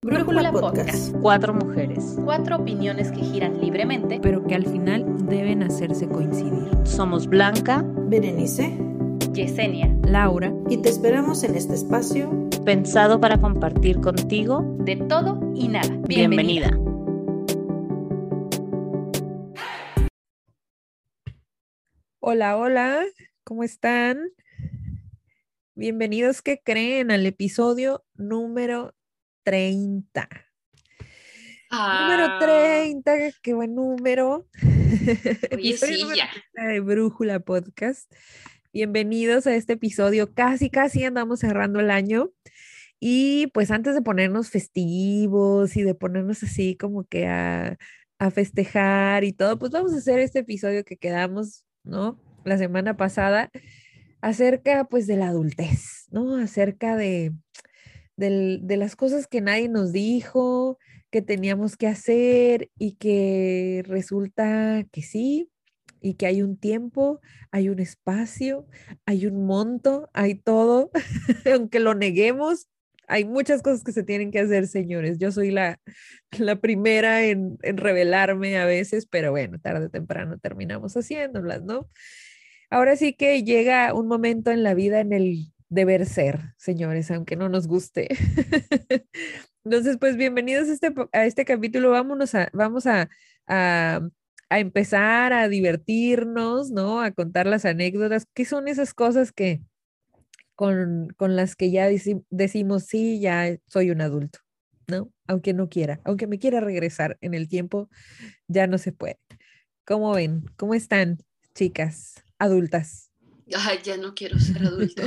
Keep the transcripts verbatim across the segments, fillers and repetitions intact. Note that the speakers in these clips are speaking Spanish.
Brújula Podcast. Cuatro mujeres. Cuatro opiniones que giran libremente, pero que al final deben hacerse coincidir. Somos Blanca, Berenice, Yesenia, Laura, y te esperamos en este espacio pensado para compartir contigo de todo y nada. Bienvenida. Bienvenida. Hola, hola, ¿cómo están? Bienvenidos, ¿qué creen? Al episodio número treinta. Ah. Número treinta, qué buen número. Oye, episodio sí, número ya. treinta de Brújula Podcast. Bienvenidos a este episodio. Casi, casi andamos cerrando el año. Y pues antes de ponernos festivos y de ponernos así como que a, a festejar y todo, pues vamos a hacer este episodio que quedamos, ¿no? La semana pasada, acerca pues de la adultez, ¿no? Acerca de, de, de las cosas que nadie nos dijo, que teníamos que hacer y que resulta que sí, y que hay un tiempo, hay un espacio, hay un monto, hay todo, aunque lo neguemos. Hay muchas cosas que se tienen que hacer, señores. Yo soy la, la primera en, en rebelarme a veces, pero bueno, tarde o temprano terminamos haciéndolas, ¿no? Ahora sí que llega un momento en la vida en el deber ser, señores, aunque no nos guste. Entonces, pues bienvenidos a este, a este capítulo. Vámonos a, vamos a, a, a empezar a divertirnos, ¿no? A contar las anécdotas. ¿Qué son esas cosas que... Con, con las que ya deci- decimos, sí, ya soy un adulto, ¿no? Aunque no quiera, aunque me quiera regresar en el tiempo, ya no se puede. ¿Cómo ven? ¿Cómo están, chicas adultas? Ay, ya no quiero ser adulto.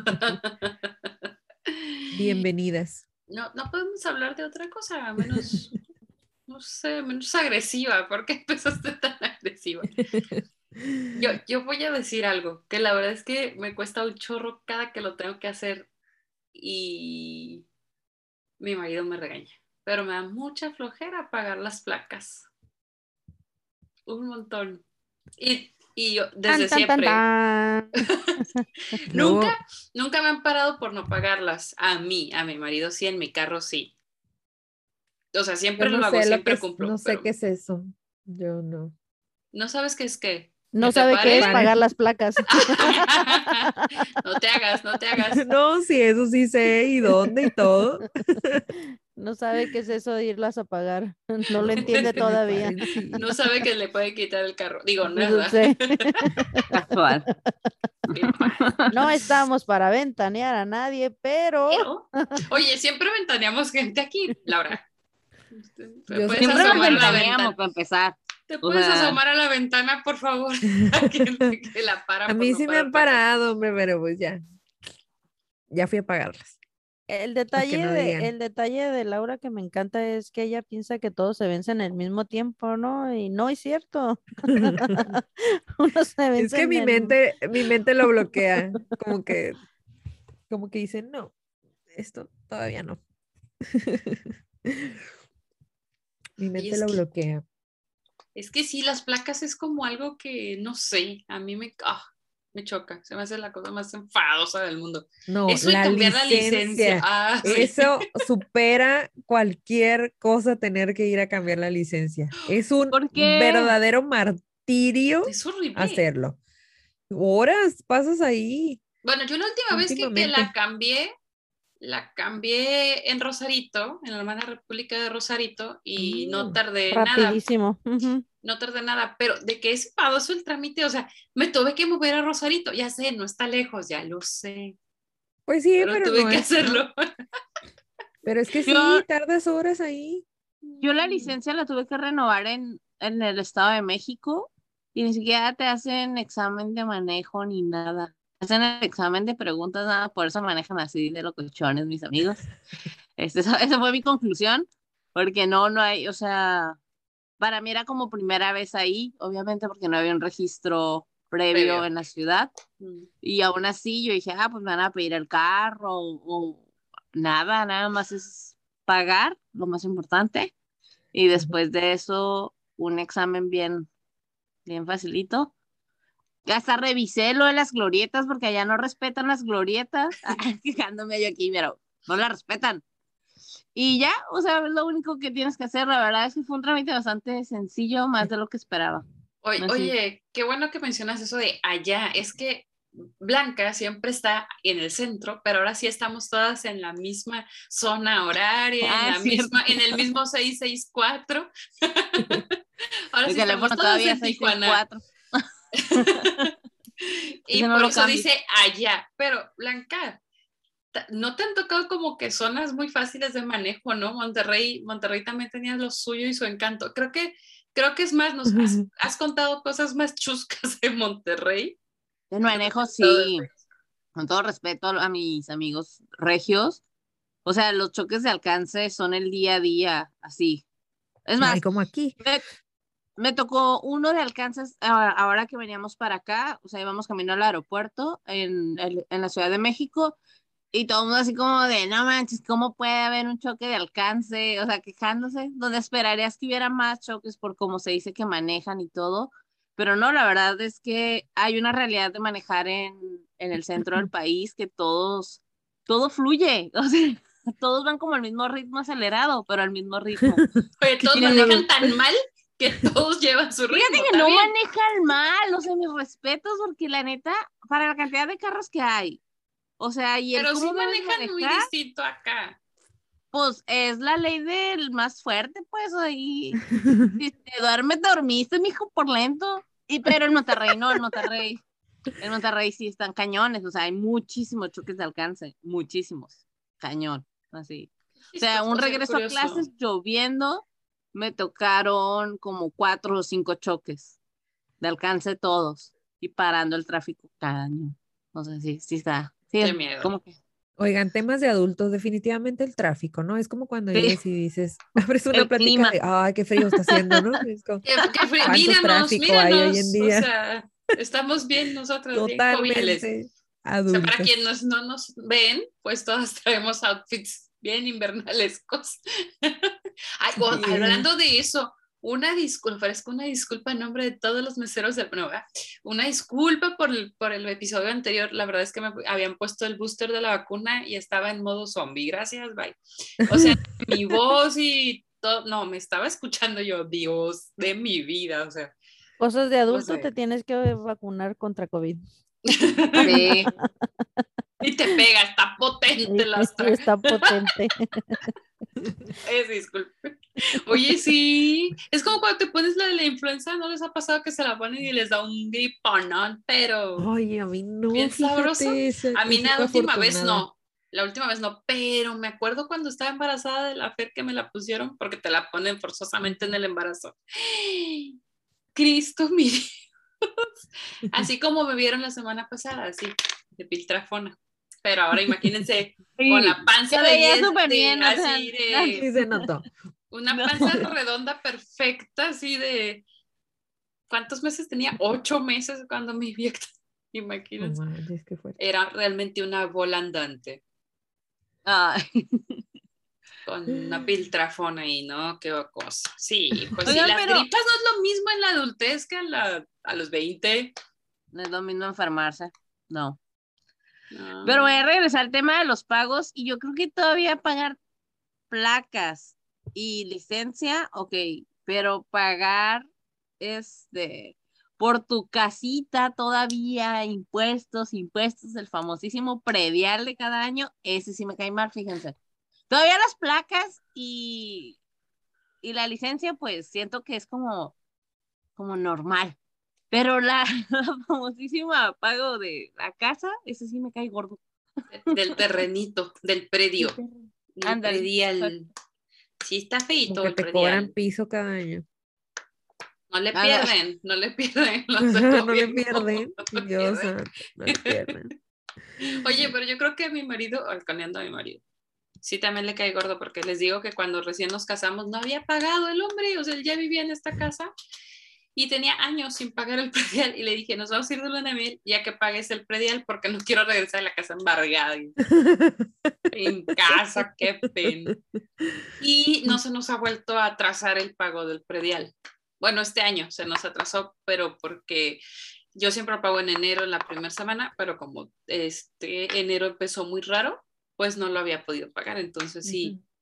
Bienvenidas. No, no podemos hablar de otra cosa, menos, no sé, menos agresiva. ¿Por qué empezaste tan agresiva? Yo, yo voy a decir algo, que la verdad es que me cuesta un chorro cada que lo tengo que hacer y mi marido me regaña, pero me da mucha flojera pagar las placas. Un montón. Y, y yo, desde Tan, tan, siempre, tan, tan. nunca, No, nunca me han parado por no pagarlas. A mí, a mi marido sí, en mi carro sí. O sea, yo siempre no lo hago, sé lo que siempre es, cumplo, no sé pero qué es eso. Yo no. ¿no sabes qué es qué? No ¿Que te sabe qué es pare? pagar las placas. No te hagas, no te hagas. No, sí, eso sí sé y dónde y todo. No sabe qué es eso de irlas a pagar. No lo No, entiende que me todavía. paren, sí. No sabe que le puede quitar el carro. Digo, No nada. sé. Casual. Qué mal. No estamos para ventanear a nadie, pero Pero, oye, siempre ventaneamos gente aquí, Laura. Te Yo puedes soy Siempre nos asomar a la ventaneamos ventana. para empezar. ¿Te O puedes sea, asomar a la ventana, por favor? que, que la para A por mí no sí me pagar han placas. parado, hombre, pero pues ya. Ya fui a pagarlas. el Para que detalle no de, digan. el detalle de Laura que me encanta es que ella piensa que todos se vencen al mismo tiempo, ¿no? Y no es cierto. Uno se Es vence que en mi el... mente, mi mente lo bloquea. Como que, como que dice, no, esto todavía no. Mi Y mente es lo que, bloquea. es que sí, las placas es como algo que, no sé, a mí me, ah, me choca. Se me hace la cosa más enfadosa del mundo. No, Eso y la cambiar la licencia. licencia. Ah, sí. Eso supera cualquier cosa tener que ir a cambiar la licencia. Es un ¿por qué? verdadero martirio Es horrible. hacerlo. Horas pasas ahí Bueno, yo la última vez que, que últimamente. la cambié, la cambié en Rosarito, en la hermana República de Rosarito, y no Mm. tardé nada. Rapidísimo. Ujú. No tardé nada, pero de que es enfadoso el trámite, o sea, me tuve que mover a Rosarito, ya sé, no está lejos, ya lo sé, Pues sí, pero, pero tuve no que es, ¿no? hacerlo. Pero es que Yo, sí, tardas horas ahí. yo la licencia la tuve que renovar en, en el Estado de México y ni siquiera te hacen examen de manejo ni nada. Hacen el examen de preguntas, nada, por eso manejan así de locochones mis amigos. Este, esa, esa fue mi conclusión, porque no, no hay, o sea, para mí era como primera vez ahí, obviamente porque no había un registro previo Previo. en la ciudad. Y aún así yo dije, ah, pues me van a pedir el carro o, o nada, nada más es pagar, lo más importante. Y después de eso, un examen bien, bien facilito. Hasta revisé lo de las glorietas porque allá no respetan las glorietas. Fijándome yo aquí, pero no las respetan. Y ya, o sea, es lo único que tienes que hacer. La verdad es que fue un trámite bastante sencillo, más de lo que esperaba. Oye, Así. oye, qué bueno que mencionas eso de allá. Es que Blanca siempre está en el centro, pero ahora sí estamos todas en la misma zona horaria, en Ah, la es cierto. misma, en el mismo seis seis cuatro. Ahora Mi sí estamos teléfono todas todavía en seis seis Tijuana. cuatro. Y Ese no por lo eso cambio. dice allá. Pero, Blanca, ta- ¿no te han tocado como que zonas muy fáciles de manejo, no? Monterrey, Monterrey también tenía lo suyo y su encanto. Creo que, creo que es más, nos has, has contado cosas más chuscas de Monterrey. El de lo que me manejo, has contado de sí. Texas. Con todo respeto a mis amigos regios. O sea, los choques de alcance son el día a día, así. Es Ay, más, como aquí. me, me tocó uno de alcances ahora, ahora que veníamos para acá, o sea, íbamos camino al aeropuerto en, el- en la Ciudad de México, y todo el mundo así como de, no manches, ¿cómo puede haber un choque de alcance? O sea, quejándose, donde esperarías que hubiera más choques por cómo se dice que manejan y todo, pero no, la verdad es que hay una realidad de manejar en, en el centro del país que todos, todo fluye, o sea, todos van como al mismo ritmo acelerado, pero al mismo ritmo. Oye, todos Y el- manejan tan mal que todos llevan su Fíjate ritmo, que está no bien. manejan mal, o sea, mis respetos, porque la neta, para la cantidad de carros que hay, o sea, y el Pero sí cómo debes manejan muy manejar, distinto acá. pues es la ley del más fuerte, pues ahí, si te duermes, dormiste, mijo, por lento. Y pero en Monterrey no, en Monterrey, en Monterrey sí están cañones, o sea, hay muchísimos choques de alcance, muchísimos, cañón, así. O sea, un Chistoso, o sea, regreso a curioso. clases lloviendo, me tocaron como cuatro o cinco choques de alcance todos y parando el tráfico cada año. No sé, sí, sí está. Sí, Qué es miedo. como que. Oigan, temas de adultos, definitivamente el tráfico, ¿no? Es como cuando Sí, llegues y dices, abres una el plática clima. de, ay, qué frío está haciendo, ¿no? Es como, Qué, qué frío. ¿cuántos Míranos, tráfico hay hoy en míranos. O día? sea, estamos bien nosotros, bien joviales. Totalmente O sea, para adultos. quienes no nos ven, pues todas traemos outfits bien invernalescos. Ay, o- Sí, hablando de eso, una disculpa, ofrezco una disculpa en nombre de todos los meseros del no, ¿verdad? Una disculpa por el, por el episodio anterior. La verdad es que me habían puesto el booster de la vacuna y estaba en modo zombie. Gracias, bye. O sea, mi voz y todo, no, me estaba escuchando yo, Dios de mi vida, o sea, Cosas de no adulto, te sé. tienes que vacunar contra COVID. Sí. Y te pega, está potente la Astra. Está potente. Es disculpe. Oye, sí, es como cuando te pones la de la influenza, ¿no les ha pasado que se la ponen y les da un griponón, pero Oye, a mí no, bien sabroso? fíjate, esa- A he mí la sido última vez afortunada. no, la última vez no, pero me acuerdo cuando estaba embarazada de la Fer que me la pusieron porque te la ponen forzosamente en el embarazo. Cristo, mi Dios. Así como me vieron la semana pasada, así, de piltrafona. Pero ahora imagínense con Sí, la se panza de veía diez, súper de bien, o sea, así no, de Sí se notó. una no. panza redonda perfecta, así de ¿cuántos meses tenía? Ocho meses cuando me vi. No Imagínense. manches, qué fuerte. Era realmente una bola andante Ay. con una piltrafona ahí, ¿no? Qué cosa. Sí, pues sí, Oigan, las pero gripas no es lo mismo en la adultez que a, la, a los veinte. no es lo mismo enfermarse, no. Pero voy No. a regresar al tema de los pagos y yo creo que todavía pagar placas y licencia, ok, pero pagar este por tu casita todavía, impuestos, impuestos, el famosísimo predial de cada año, ese sí me cae mal, fíjense. Todavía las placas y, y la licencia, pues siento que es como, como normal. Pero la, la famosísima pago de la casa, ese sí me cae gordo. Del terrenito, del predio. El Ándale. predial. Sí, está Como feito que el te cobran predial. piso cada año. No le Ándale. pierden, no le pierden los del No le gobierno. pierden. No le Dios pierden. santo, no le pierden. Oye, pero yo creo que a mi marido, alcaneando a mi marido, sí también le cae gordo porque les digo que cuando recién nos casamos no había pagado el hombre, o sea, él ya vivía en esta casa y tenía años sin pagar el predial y le dije, nos vamos a ir de luna de miel ya que pagues el predial porque no quiero regresar a la casa embargada. Y, en casa, qué pena. Y no se nos ha vuelto a atrasar el pago del predial. Bueno, este año se nos atrasó, pero porque yo siempre pago en enero en la primera semana, pero como este enero empezó muy raro, pues no lo había podido pagar. Entonces sí,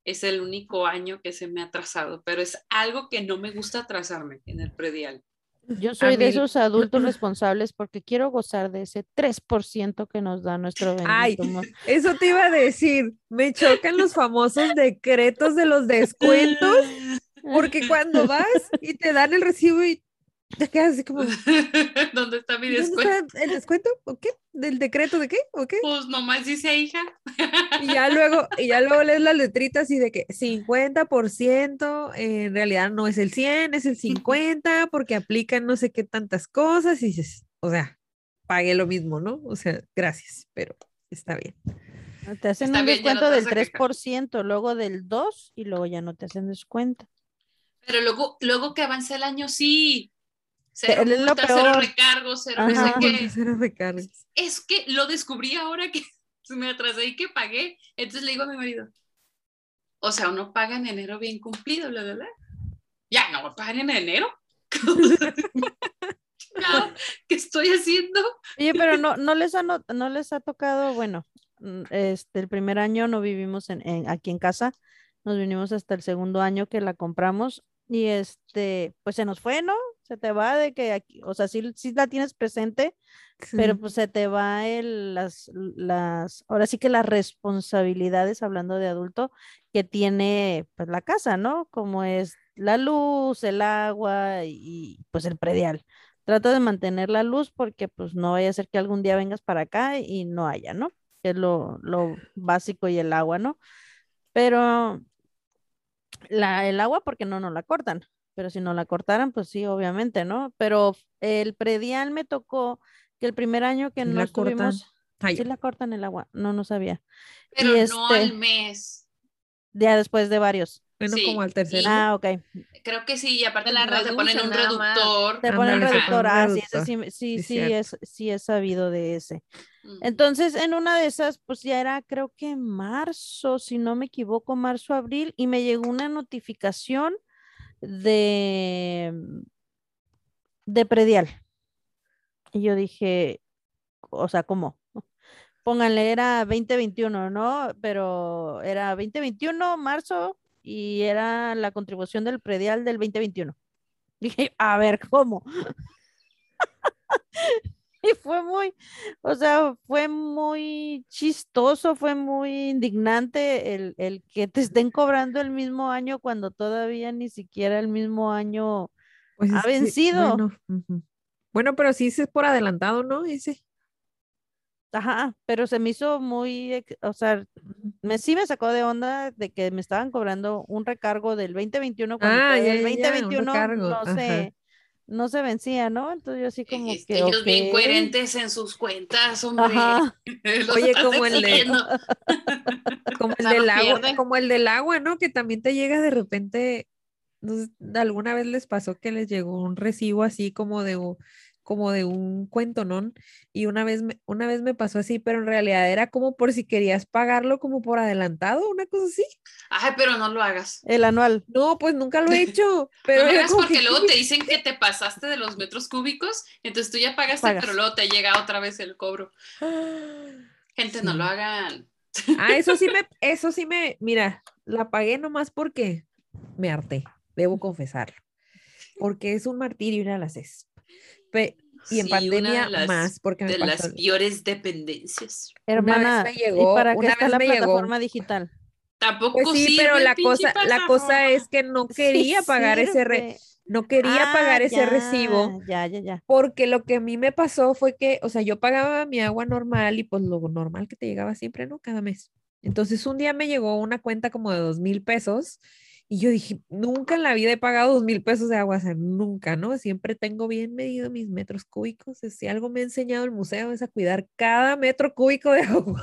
es el único año que se me ha atrasado, pero es algo que no me gusta atrasarme en el predial. Yo soy de mí- esos adultos responsables porque quiero gozar de ese tres por ciento que nos da nuestro Ay, bendito. mo- eso te iba a decir, me chocan los famosos decretos de los descuentos, porque cuando vas y te dan el recibo y te quedas así como, ¿Dónde está mi ¿y dónde descuento? está el descuento? ¿O qué? ¿Del decreto de qué? ¿O qué? Pues nomás dice hija. Y ya luego, y ya luego lees las letritas y de que cincuenta por ciento, eh, en realidad no es el cien, es el cincuenta, porque aplican no sé qué tantas cosas, y dices, o sea, pagué lo mismo, ¿no? O sea, gracias, pero está bien. Te hacen Está un bien, ya no descuento te del vas a tres quejar. por ciento, luego del dos y luego ya no te hacen descuento. Pero luego, luego que avance el año, sí. Te- Cero es lo multas, cero peor. recargos, cero no Ajá. sé Cero qué. multas, cero recargos. Es que lo descubrí ahora que me atrasé y que pagué. Entonces le digo a mi marido, o sea, uno paga en enero bien cumplido, bla, bla, bla. Ya, no voy a pagar en enero. No, ¿qué estoy haciendo? Oye, pero no, no les ha, no, no les ha tocado, bueno, mm, este, el primer año no vivimos en, en- aquí en casa, nos vinimos hasta el segundo año que la compramos y este, pues se nos fue, ¿no? Se te va de que aquí, o sea, sí, sí la tienes presente, pero Sí. pues se te va el, las, las, ahora sí que las responsabilidades, hablando de adulto, que tiene pues la casa, ¿no? Como es la luz, el agua y pues el predial. Trata de mantener la luz porque pues no vaya a ser que algún día vengas para acá y no haya, ¿no? Que es lo, lo básico y el agua, ¿no? Pero la, el agua porque no nos la cortan, pero si no la cortaran, pues sí, obviamente, ¿no? Pero el predial me tocó que el primer año que Sí no la cortan. estuvimos, Ay, sí la cortan el agua, no, no sabía. Pero Y no al este, mes. ya después de varios. bueno, como Sí, al tercer y año. Ah, ok. creo que sí, y aparte Te la primero te ponen reducen un nada más. reductor. Te ponen Ándale, te ponen reductor, un ah, sí, ese reductor. sí, me- sí, Sí, sí, cierto. es, sí he sabido de ese. Mm. Entonces, en una de esas, pues ya era, creo que marzo, si no me equivoco, marzo, abril, y me llegó una notificación de, de predial. Y yo dije, o sea, ¿cómo? Pónganle, era veinte veintiuno, ¿no? Pero era veinte veintiuno, marzo, y era la contribución del predial del veinte veintiuno. Dije, a ver, ¿cómo? Y fue muy, o sea, fue muy chistoso, fue muy indignante el, el que te estén cobrando el mismo año cuando todavía ni siquiera el mismo año Pues ha es que, vencido. bueno, ujú. Bueno, pero sí es por adelantado, ¿no? Ese. Ajá, pero se me hizo muy, ex- o sea, Ujú. me sí me sacó de onda de que me estaban cobrando un recargo del veinte veintiuno cuando Ah, todavía ya, el ya, ya, un veinte veintiuno recargo. no Ajá. se, no se vencía, ¿no? Entonces yo así como Este, que, ellos ok, bien coherentes en sus cuentas, hombre. ajá, Los Oye, estás como el de, exigiendo. como O el sea, no del agua, pierde. como el del agua, ¿no? Que también te llega de repente, no sé, alguna vez les pasó que les llegó un recibo así como de, u- como de un cuento, ¿no? Y una vez me, una vez me pasó así, pero en realidad era como por si querías pagarlo como por adelantado, una cosa así. Ay, pero no lo hagas. el anual. No, pues nunca lo he hecho, pero No lo era hagas como porque que, luego te dicen que te pasaste de los metros cúbicos, entonces tú ya pagaste, pero Pagas. luego te llega otra vez el cobro. Gente, no lo sí. hagan. Ah, eso sí me, eso sí me, mira, la pagué nomás porque me harté, debo confesarlo, porque es un martirio ir a las C E S. Pe- y en Sí, una de pandemia las, más, porque me de pasó. las peores dependencias. Una vez Hermana, me ¿y llegó, para qué una está vez la me llegó, plataforma digital? pues Tampoco sí, pero sirve el la pinche cosa, la cosa plataforma. es que no Sí quería pagar ese re- sirve. no quería Ah, pagar ese ya, recibo, ya, ya, ya. porque lo que a mí me pasó fue que, o sea, yo pagaba mi agua normal y pues lo normal que te llegaba siempre, ¿no? Cada mes. Entonces un día me llegó una cuenta como de dos mil pesos y yo dije, nunca en la vida he pagado dos mil pesos de agua, o sea, nunca, ¿no? Siempre tengo bien medido mis metros cúbicos. Si algo me ha enseñado el museo es a cuidar cada metro cúbico de agua.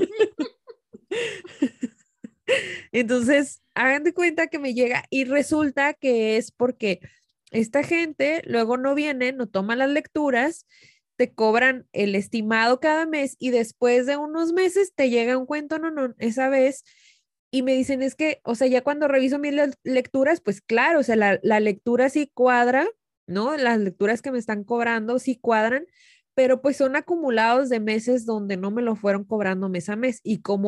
Entonces, hagan de cuenta que me llega y resulta que es porque esta gente luego no viene, no toma las lecturas, te cobran el estimado cada mes y después de unos meses te llega un cuento, no, no, esa vez. Y me dicen, es que, o sea, ya cuando reviso mis le- lecturas, pues claro, o sea, la, la lectura sí cuadra, ¿no? Las lecturas que me están cobrando sí cuadran, pero pues son acumulados de meses donde no me lo fueron cobrando mes a mes. Y como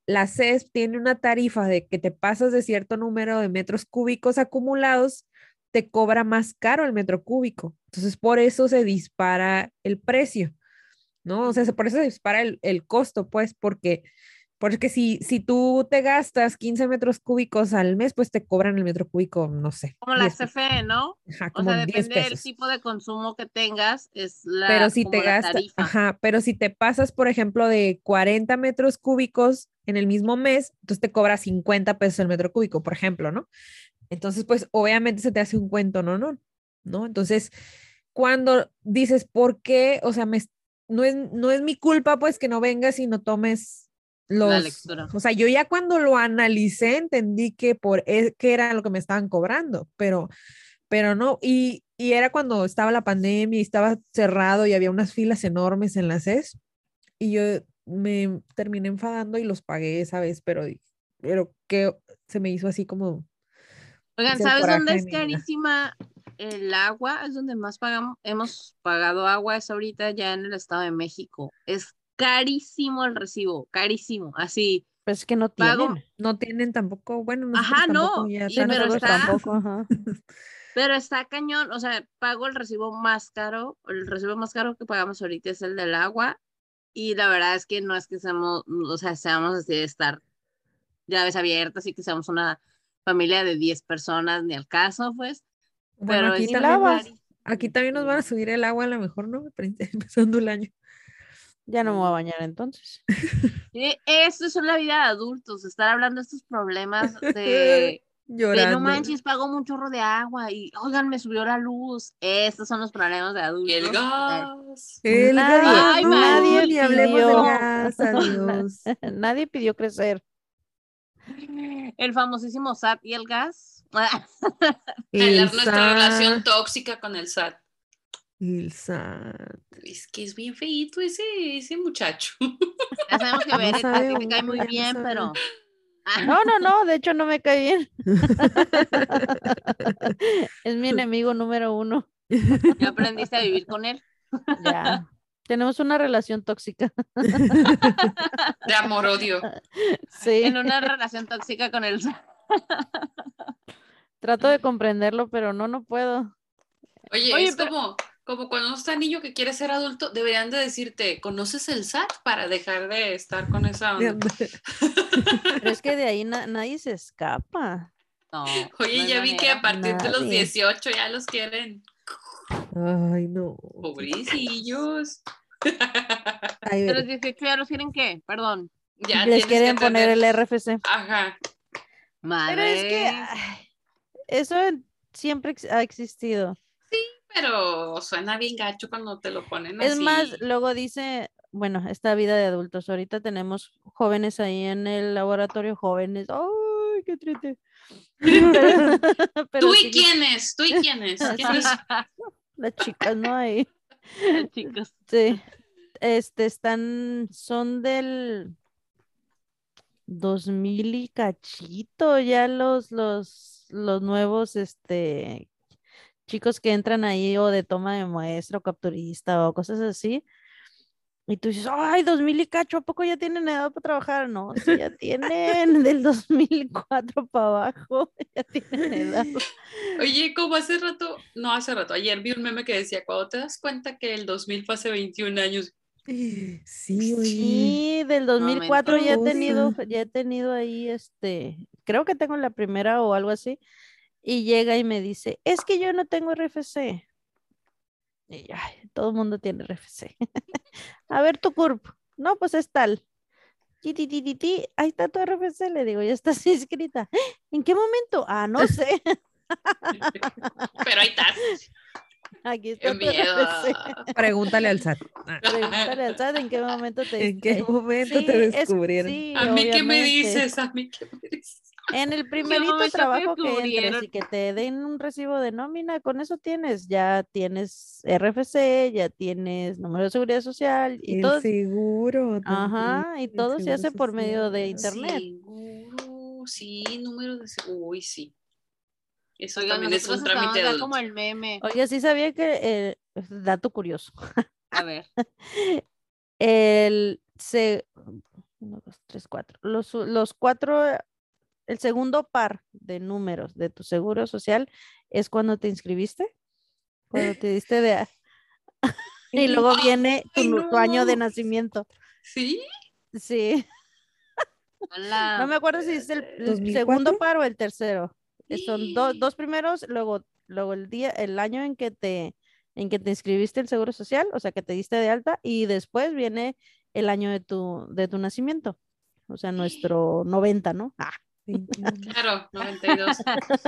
la C E S tiene una tarifa de que te pasas de cierto número de metros cúbicos acumulados, te cobra más caro el metro cúbico. Entonces, por eso se dispara el precio, ¿no? O sea, se- por eso se dispara el, el costo, pues, porque, porque si, si tú te gastas quince metros cúbicos al mes, pues te cobran el metro cúbico, no sé, Como la diez, C F E, ¿no? ajá, O como sea, diez depende del pesos. tipo de consumo que tengas, es Pero la, si te como la gastas, tarifa. ajá, pero si te pasas, por ejemplo, de cuarenta metros cúbicos en el mismo mes, entonces te cobra cincuenta pesos el metro cúbico, por ejemplo, ¿no? Entonces, pues obviamente se te hace un cuento, ¿no? ¿No? ¿No? Entonces, cuando dices, ¿por qué? O sea, me, no es, no es mi culpa, pues, que no vengas y no tomes La los, lectura. o sea, yo ya cuando lo analicé entendí que por e- que era lo que me estaban cobrando, pero, pero no, y, y era cuando estaba la pandemia y estaba cerrado y había unas filas enormes en la C E S y yo me terminé enfadando y los pagué esa vez, pero, pero que se me hizo así como Oigan, es el ¿sabes coraje dónde de es mi vida. carísima el agua? Es donde más pagamos, hemos pagado agua, es ahorita ya en el Estado de México. Es carísimo el recibo, carísimo. Así, Pues es que no pago, tienen. No tienen tampoco, bueno, nosotros ajá, tampoco no, ya y Sí, tanto. pero nosotros está, tampoco, ajá. pero está cañón, o sea, pago el recibo más caro, el recibo más caro que pagamos ahorita es el del agua, y la verdad es que no es que seamos, o sea, seamos así de estar llaves abiertas y que seamos una familia de diez personas, ni al caso, pues, Bueno, pero aquí es Ni también nos, lavas. aquí carísimo. también nos van a subir el agua a lo mejor, ¿no? Prin- Empezando el año. Ya no me voy a Mm. bañar entonces. Eh, Esto es la vida de adultos, estar hablando de estos problemas de, de no Llorando. manches, pago un chorro de agua y oigan, me subió la luz. Estos son los problemas de Y el adultos. Eh, gas. El Nadie, gas, Ay, no, nadie ni hablemos del pidió, malísimo. gas, na- adiós. nadie pidió crecer. El famosísimo S A T y el gas. El Hablar nuestra relación S A T, tóxica con el S A T. el S A T. Es que es bien feíto ese, ese muchacho. Ya sabemos que No Beret a sabe ti te cae uno, muy ya no bien, sabe. pero ah, No, no, no, de hecho no me cae bien. Es mi enemigo número uno. ya aprendiste a vivir con él. Ya. Tenemos una relación tóxica. De amor-odio. Sí, En una relación tóxica con el S A T. trato de comprenderlo, pero no, no puedo. Oye, Oye, es pero como, como cuando uno está niño que quiere ser adulto, deberían de decirte, ¿conoces el S A T? Para dejar de estar con esa onda. Pero es que de ahí na- nadie se escapa. no, no Oye, hay ya vi que a manera. partir de los Nadie. dieciocho ya los quieren. Ay, no. Pobrecillos. Ay, De los ver, dieciocho ya los tienen qué, perdón. Ya Les tienes que quieren poner tener. el R F C. Ajá. Pero es que Madre. ay, eso siempre ex- ha existido. Pero suena bien gacho cuando te lo ponen Es así. más, luego dice, bueno, esta vida de adultos, ahorita tenemos jóvenes ahí en el laboratorio, jóvenes, ¡ay, qué triste! Pero, pero ¿Tú y sí, quién es? ¿Tú y quién es? ¿Quién sí, es? las chicas, ¿no? Ahí, Chicos. sí, este, están, son del dos mil y cachito, ya los, los, los nuevos, este, chicos que entran ahí o de toma de muestra o capturista o cosas así. Y tú dices, ay, dos mil y cacho, ¿a poco ya tienen edad para trabajar? No, sí, ya tienen del dos mil cuatro para abajo, ya tienen edad. Oye, como hace rato, no hace rato, ayer vi un meme que decía, cuando te das cuenta que el dos mil fue hace veintiún años. sí, oye, Sí, del dos mil cuatro Momento ya he cosa. tenido, ya he tenido ahí, este, creo que tengo la primera o algo así, y llega y me dice, es que yo no tengo R F C. Y yo, "Ay, todo el mundo tiene R F C. A ver tu CURP. No, pues es tal. Ti, ti, ti, ti, ti, ahí está tu R F C, le digo, ya estás inscrita. ¿En qué momento? Ah, no sé. Pero ahí estás. Aquí Qué está tu miedo. R F C. Pregúntale al S A T. Ah, Pregúntale al S A T en qué momento te ¿en qué diste. momento Sí, te es, descubrieron? sí, ¿A mí qué me obviamente. dices? ¿A mí qué me dices? En el ¿Qué primerito momento te trabajo que entres descubrieron? y que te den un recibo de nómina, con eso tienes, ya tienes R F C, ya tienes número de seguridad social y El todo, seguro también. ajá, y El todo se seguro hace por medio de social. internet. Seguro, sí, número de seguro. Uy, sí. Eso Oigan, también es nosotros un estamos trámite ya adulto. como el meme. Oye, sí sabía que, eh, dato curioso, A ver. el, se, Uno, dos, tres, cuatro. Los, los cuatro, el segundo par de números de tu seguro social es cuando te inscribiste, cuando te diste de... a- y luego viene tu, Ay, nu- tu año de no. nacimiento. ¿Sí? Sí, no Hola. me acuerdo si es el, el ¿dos mil segundo cuatro? par o el tercero. Eh, Son do- dos primeros, luego, luego el día, el año en que te, en que te inscribiste el seguro social, o sea, que te diste de alta, y después viene el año de tu, de tu nacimiento. O sea, nuestro noventa, ¿no? Ah. veintiuno. Claro, noventa y dos.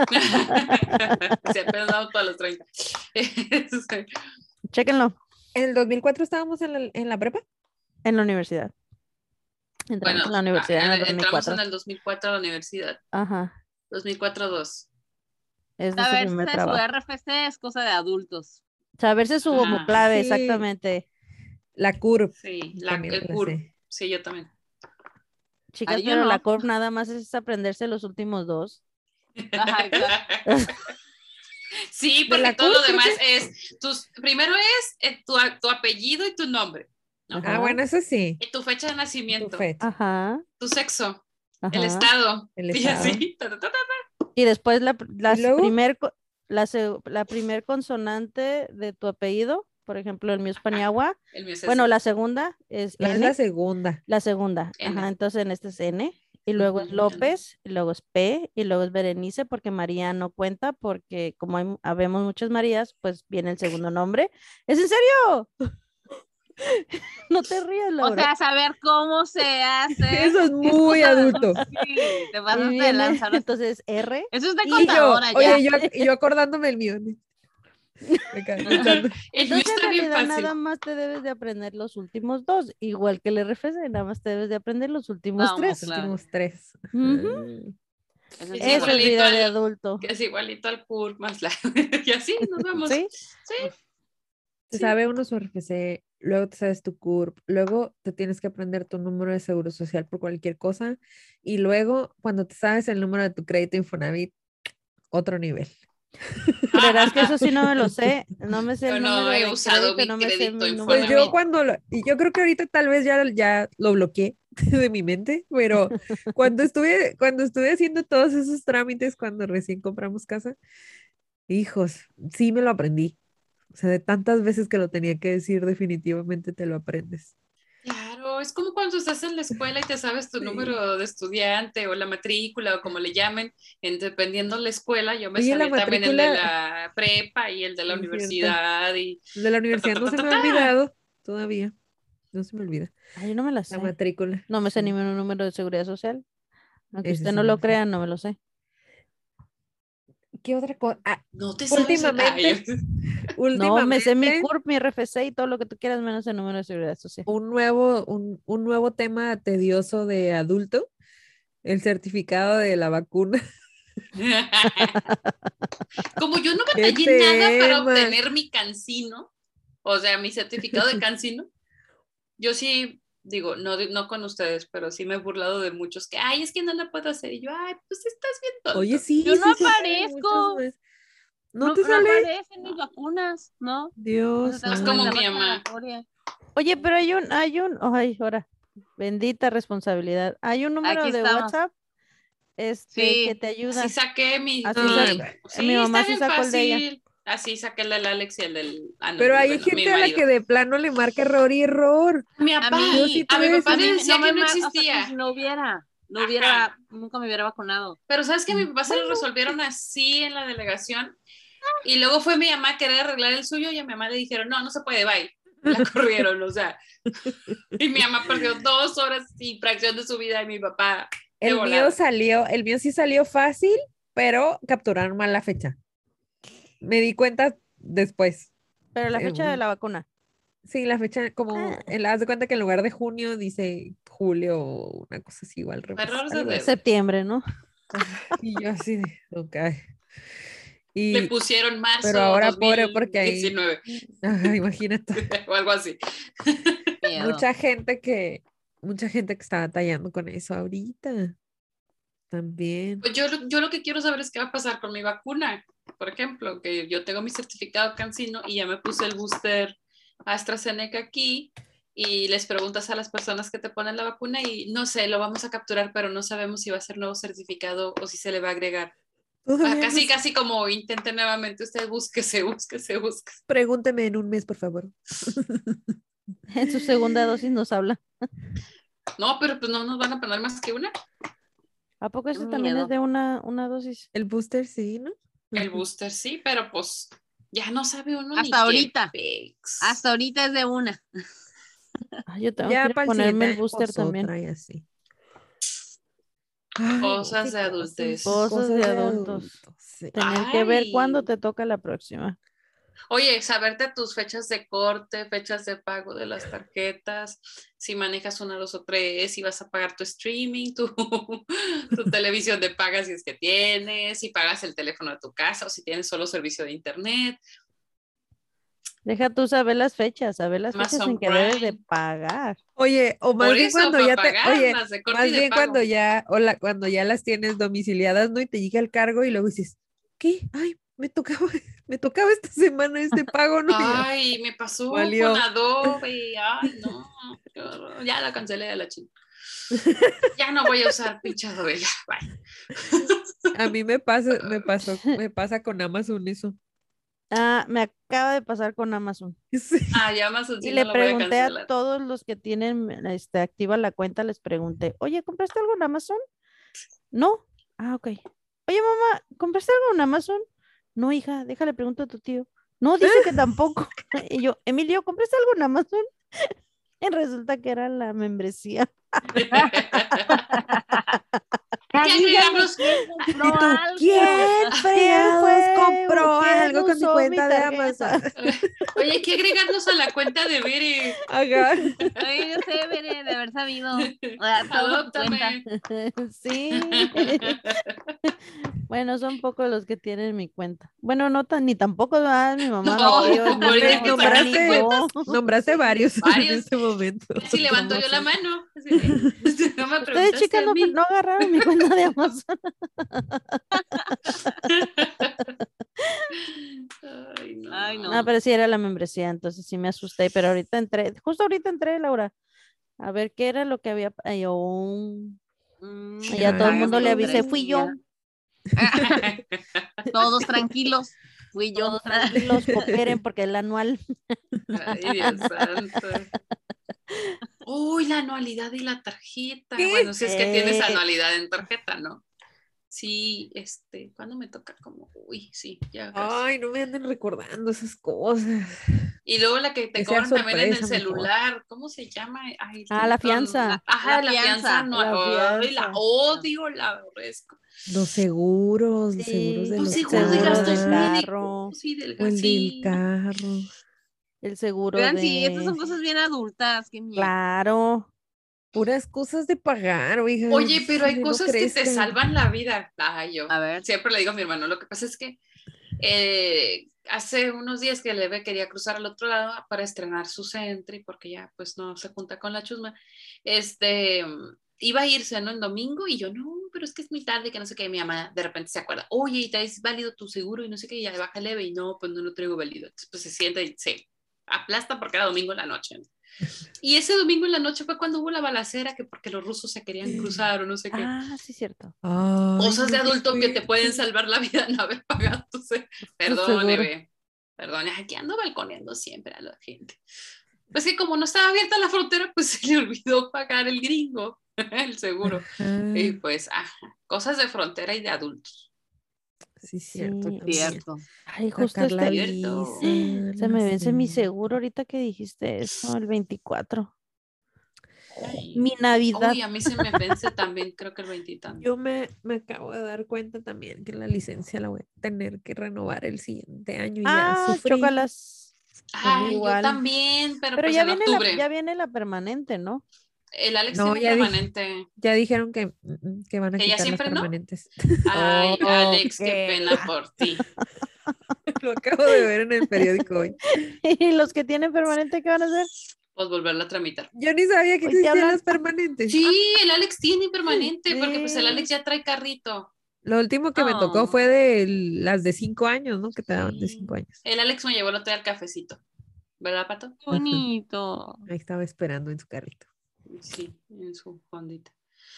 Se ha dado todos los treinta. Chéquenlo ¿En el dos mil cuatro estábamos en la, en la prepa? en la universidad. Bueno, Entramos en la universidad en el entramos dos mil cuatro. en el dos mil cuatro a la universidad. Ajá, dos mil cuatro dos. es nuestro primer Saberse su trabajo. R F C es cosa de adultos. Saberse su Ah, homoclave, sí. exactamente. La C U R P. Sí, Yo la, también el me la C U R. sé. Sí, yo también. Chicas, Ay, yo pero la no. C O R P nada más es aprenderse los últimos dos. Ajá, exacto. Sí, ¿De porque la todo C U lo R P, demás es, tus, primero es eh, tu, a- tu apellido y tu nombre, ¿no? Ajá. Ah, bueno, eso sí. Y tu fecha de Tu nacimiento, fecha. Ajá, tu sexo, el ajá. estado, El y estado. así. ta, ta, ta, ta. Y después la, las luego? primer, co- la, se- la primer consonante de tu apellido, por ejemplo, el mío es Paniagua. El mío es Bueno, ese. la segunda es La, es N. la segunda. La segunda, N. ajá, entonces en este es N, y luego es Ujú. López, y luego es P, y luego es Berenice, porque María no cuenta, porque como hay, habemos muchas Marías, pues viene el segundo nombre. ¿Es en serio? No te rías, O Laura. sea, saber cómo se hace. Eso es muy cosa de adulto. Sí, te Y pasaste de viene, lanza. ahora sí. entonces R, Eso es de y Y yo, contadora ya. oye, yo, y yo acordándome el mío. Acá, pensando. El mío entonces en está bien realidad fácil. nada más te debes de aprender los últimos dos, igual que el R F C, nada más te debes de aprender los últimos Vamos, Los tres. claro. últimos tres. Ujú. Ah. Eso Es sí, Eso es igualito vida de al- adulto. Que es igualito al C U R más la. Y así nos vamos. ¿Sí? Sí. Te Sí. sabe uno su R F C, luego te sabes tu C U R P, luego te tienes que aprender tu número de seguro social por cualquier cosa, y luego cuando te sabes el número de tu crédito Infonavit, otro nivel. Creerás que eso sí no me lo sé, no me sé Yo el no número he de usado crédito, mi no me sé crédito mi Infonavit. Pues número. yo cuando, lo- y yo creo que ahorita tal vez ya, ya lo bloqueé de mi mente, pero cuando estuve, cuando estuve haciendo todos esos trámites cuando recién compramos casa, hijos, sí me lo aprendí. O sea, de tantas veces que lo tenía que decir, definitivamente te lo aprendes. Claro, es como cuando estás en la escuela y te sabes tu Sí. número de estudiante o la matrícula o como le llamen, en- dependiendo de la escuela. Yo me Oye, la sabía también el de matrícula, la prepa y el de la sí, es cierto. universidad y El de la ta, ta, universidad ta, no ta, se ta, me ha ta. olvidado todavía. No se me olvida. Ay, yo no me la La sé. matrícula. No me sé ni sí. mi número de seguridad social. Aunque Ese usted sí no me lo lo sé. crea, no me lo sé. ¿Qué otra cosa? Ah, No te sabes el... últimamente, Ay, No, me sé mi últimamente, C U R P, mi R F C y todo lo que tú quieras, menos el número de seguridad social. un nuevo, un, un nuevo tema tedioso de adulto, el certificado de la vacuna. Como yo no ¡Qué batallé nada para tema! obtener mi cancino, o sea, mi certificado de cancino, yo sí digo, no, no con ustedes, pero sí me he burlado de muchos que, ay, es que no la puedo hacer. Y yo, ay, pues estás bien tonto. Oye, sí, Yo no sí se puede aparezco. muchas veces. ¿No No, te no sale? aparecen mis vacunas, ¿no? O Dios sea, tengo Es que como santo. mi meterlas mamá. aleatoria. Oye, pero hay un, hay un, ay, ahora, bendita responsabilidad. Hay un número Aquí de estamos. WhatsApp, este, Sí. que te ayuda. Así saqué mi, Así mi- sa- sí, mi mamá está sí bien sacó el de ella. fácil. Así saqué el del Alex y el del, ah, no, Pero el- hay bueno, mi gente a la marido. que de plano le marca error y error. Mi A papá, Yo sí mí, a mi tuve papá a ese- le mí decía no que me no mar- o sea, existía. como si no hubiera, no Ajá. hubiera, nunca me hubiera vacunado. Pero sabes que a mi Mm, papá se lo resolvieron así en la delegación y luego fue mi mamá a querer arreglar el suyo y a mi mamá le dijeron, no, no se puede, bye. La corrieron, o sea. Y mi mamá perdió dos horas y fracción de su vida y mi papá de El mío volada. salió, el mío sí salió fácil, pero capturaron mal la fecha. Me di cuenta después. Pero la Eh, fecha de la vacuna. Sí, la fecha, como, Ah. en la- haz de cuenta que en lugar de junio dice julio o una cosa así, igual revés. Error de algo así. dedo. Septiembre, ¿no? Y yo así de, ok. Le Y, pusieron marzo pero ahora pobre porque hay, dos mil diecinueve ajá, imagínate, o algo así. Miedo. mucha gente que, mucha gente que está batallando con eso ahorita. También. Pues yo, lo- yo lo que quiero saber es qué va a pasar con mi vacuna. Por ejemplo, que yo tengo mi certificado CanSino y ya me puse el booster AstraZeneca aquí y les preguntas a las personas que te ponen la vacuna y no sé, lo vamos a capturar, pero no sabemos si va a ser nuevo certificado o si se le va a agregar. Ah, Todavía no casi, sé. casi como intente nuevamente, usted búsquese, búsquese, búsquese. Pregúnteme en un mes, por favor. En su segunda dosis nos habla. No, pero pues no nos van a poner más que una. ¿A poco Qué ese también miedo. es de una, una dosis? El booster sí, ¿no? El Ujú. booster sí, pero pues ya no sabe uno ni Hasta qué ahorita. pex. Hasta ahorita es de una. Ay, yo tengo Ya que ir a para el ponerme siguiente el año, booster pues, también. otra y así. Ay, no, Cosas qué de adultez. cosas, Cosas de adultos. sí. Tener que ver cuándo Ay. te toca la próxima. Oye, saberte tus fechas de corte, fechas de pago de las tarjetas, si manejas una, dos o tres, si vas a pagar tu streaming, tu, tu televisión de paga si es que tienes, si pagas el teléfono de tu casa o si tienes solo servicio de internet, Deja tú saber las fechas, saber las fechas en Amazon que debes de Prime. pagar. Oye, o más Por bien eso, cuando para ya te, pagar oye, las de corte más y de bien pago. cuando ya, o la, cuando ya las tienes domiciliadas, ¿no? Y te llega el cargo y luego dices, ¿qué? Ay, me tocaba, me tocaba esta semana este pago, ¿no? Y ya, Ay, me pasó valió. con Adobe, ay, no, qué horror. Ya la cancelé de la chingada. Ya no voy a usar pinche Adobe, ya, bye. A mí me pasa, me pasó, me pasa con Amazon eso. Ah, me acaba de pasar con Amazon. Sí. Ah, ya Amazon Y sí le no la voy a pregunté a cancelar. todos los que tienen este, activa la cuenta, les pregunté, oye, ¿compraste algo en Amazon? No. Ah, ok. Oye, mamá, ¿compraste algo en Amazon? No, hija, déjale pregunto a tu tío. No, dice que tampoco. Y yo, Emilio, ¿compraste algo en Amazon? Y resulta que era la membresía. ¿Qué agregamos? ¿Quién ¿Y compró tú algo? quién fregados fue? compró ¿Quién algo con mi usó mi cuenta de tarjeta? Amazon? Oye, hay que agregarnos a la cuenta de Bere. Ajá. Oye, yo sé, Bere, de haber sabido. Ah, todo tu cuenta. Adóptame. Sí. Bueno, son pocos los que tienen mi cuenta. Bueno, no tan, ni tampoco, ¿verdad? Mi mamá, No, mi tío, ahorita Emilio, que Nombraste, sacaste Dani, yo. nombraste varios en varios. este momento. Si levanto yo la Somos- mano. Así de, no me Ustedes, preguntaste chicas, a no, mí. no agarraron mi cuenta de Amazon. Ay, no. Ay, no. No, pero sí era la membresía, entonces sí me asusté, pero ahorita entré, justo ahorita entré, Laura, a ver qué era lo que había. Ay, yo, Mm, y a todo el Ay, mundo le mi avisé, fui yo. Todos tranquilos. Fui yo. Todos tranquilos, cooperen porque el anual. Ay, Dios santo. Uy, la anualidad y la tarjeta. ¿Qué? Bueno, si es que tienes Eh, anualidad en tarjeta, ¿no? Sí, este, ¿cuándo me toca? Como, uy, sí, ya casi. Ay, no me anden recordando esas cosas. Y luego la que te Que sea cobran también en el sorpresa mejor. celular, ¿cómo se llama? Ay, el Ah, la teléfono, fianza. la- ajá, La la, fianza, fianza, anual. la Ay, la fianza. odio, la aborrezco. Los seguros, los seguros Sí, de Un los seguro de seguro gastos del carros, carro. médicos, sí, del o el gas, del sí. carro. El seguro Oigan, sí, estas de. son cosas bien adultas. Qué miedo. Claro. Puras cosas de pagar, oiga. Oye, pero hay híjole, no cosas que te crezcan. salvan la vida. Ay, yo A ver. siempre le digo a mi hermano, lo que pasa es que eh, hace unos días que Leve quería cruzar al otro lado para estrenar su Sentry, porque ya pues no se junta con la chusma, este, iba a irse, ¿no? En domingo, y yo, no, pero es que es muy tarde, que no sé qué, mi mamá de repente se acuerda, oye, ¿y traes válido tu seguro? Y no sé qué, y ya baja Leve, y no, pues no lo traigo válido. Entonces pues se sienta y se aplasta porque era domingo en la noche, ¿no? Y ese domingo en la noche fue cuando hubo la balacera, que porque los rusos se querían cruzar o no sé qué. Ah, sí, cierto. Ay, Cosas de no, qué adulto que te pueden fuerte. salvar la vida no haber pagado tu se- Perdón, seguro. Eve. Perdón, aquí ando balconeando siempre a la gente. Pues que como no estaba abierta la frontera, pues se le olvidó pagar el gringo, el seguro. Ajá, Y pues, ajá, cosas de frontera y de adultos. sí, cierto. Sí, también. Cierto. Ay, justo Sacar la este. Cierto. visa. Se me la vence mi cena. seguro ahorita que dijiste eso, el veinticuatro. Ay. Mi Navidad. Uy, a mí se me vence también, creo que el veintitantos. Yo me, me acabo de dar cuenta también que la licencia la voy a tener que renovar el siguiente año y ya Ah, sufrí. chócalas. Ay, yo igual. también, pero, Pero pues ya en viene, la, octubre. ya viene la permanente, ¿no? El Alex No, tiene ya dije- permanente. Ya dijeron que, mm, que van a ¿Que ya quitar las siempre no? permanentes. Ay, Oh, Alex, qué qué pena la- por ti. Lo acabo de ver en el periódico hoy. ¿Y los que tienen permanente qué van a hacer? Pues volverla a tramitar. Yo ni sabía que Hoy te existían hablan. las permanentes. Sí, el Alex tiene permanente, porque pues el Sí. Alex ya trae carrito. Lo último que me tocó Oh. fue de las de cinco años, ¿no? Que te daban de Sí. cinco años. El Alex me llevó el otro día al cafecito. ¿Verdad, Pato? Qué bonito. Ahí estaba esperando en su carrito. Sí, en su fondita.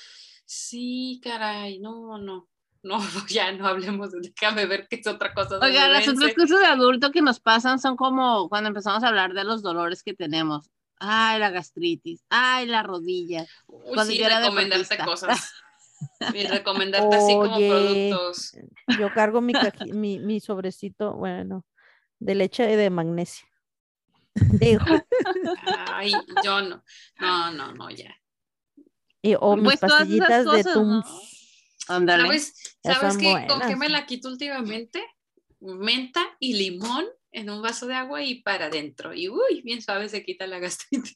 Sí, caray, no, no. No, ya no hablemos, de- déjame ver qué es otra cosa donde Oiga, las otras vence. cosas de adulto que nos pasan son como cuando empezamos a hablar de los dolores que tenemos. Ay, la gastritis. Ay, la rodilla. Uy, Cuando sí, yo era recomendarte deportista. cosas. Y recomendarte así como Oye, productos. yo cargo mi, caji- mi, mi sobrecito, bueno, de leche de magnesia. Digo, Ay, yo no. No, no, no, ya. y- o mis Pues todas esas pastillitas de cosas, ¿no? Tums. Ándale. ¿Sabes, Ya ¿sabes son qué? ¿Con qué buenas. me la quito últimamente? Menta y limón en un vaso de agua y para adentro. Y uy, bien suave se quita la gastritis.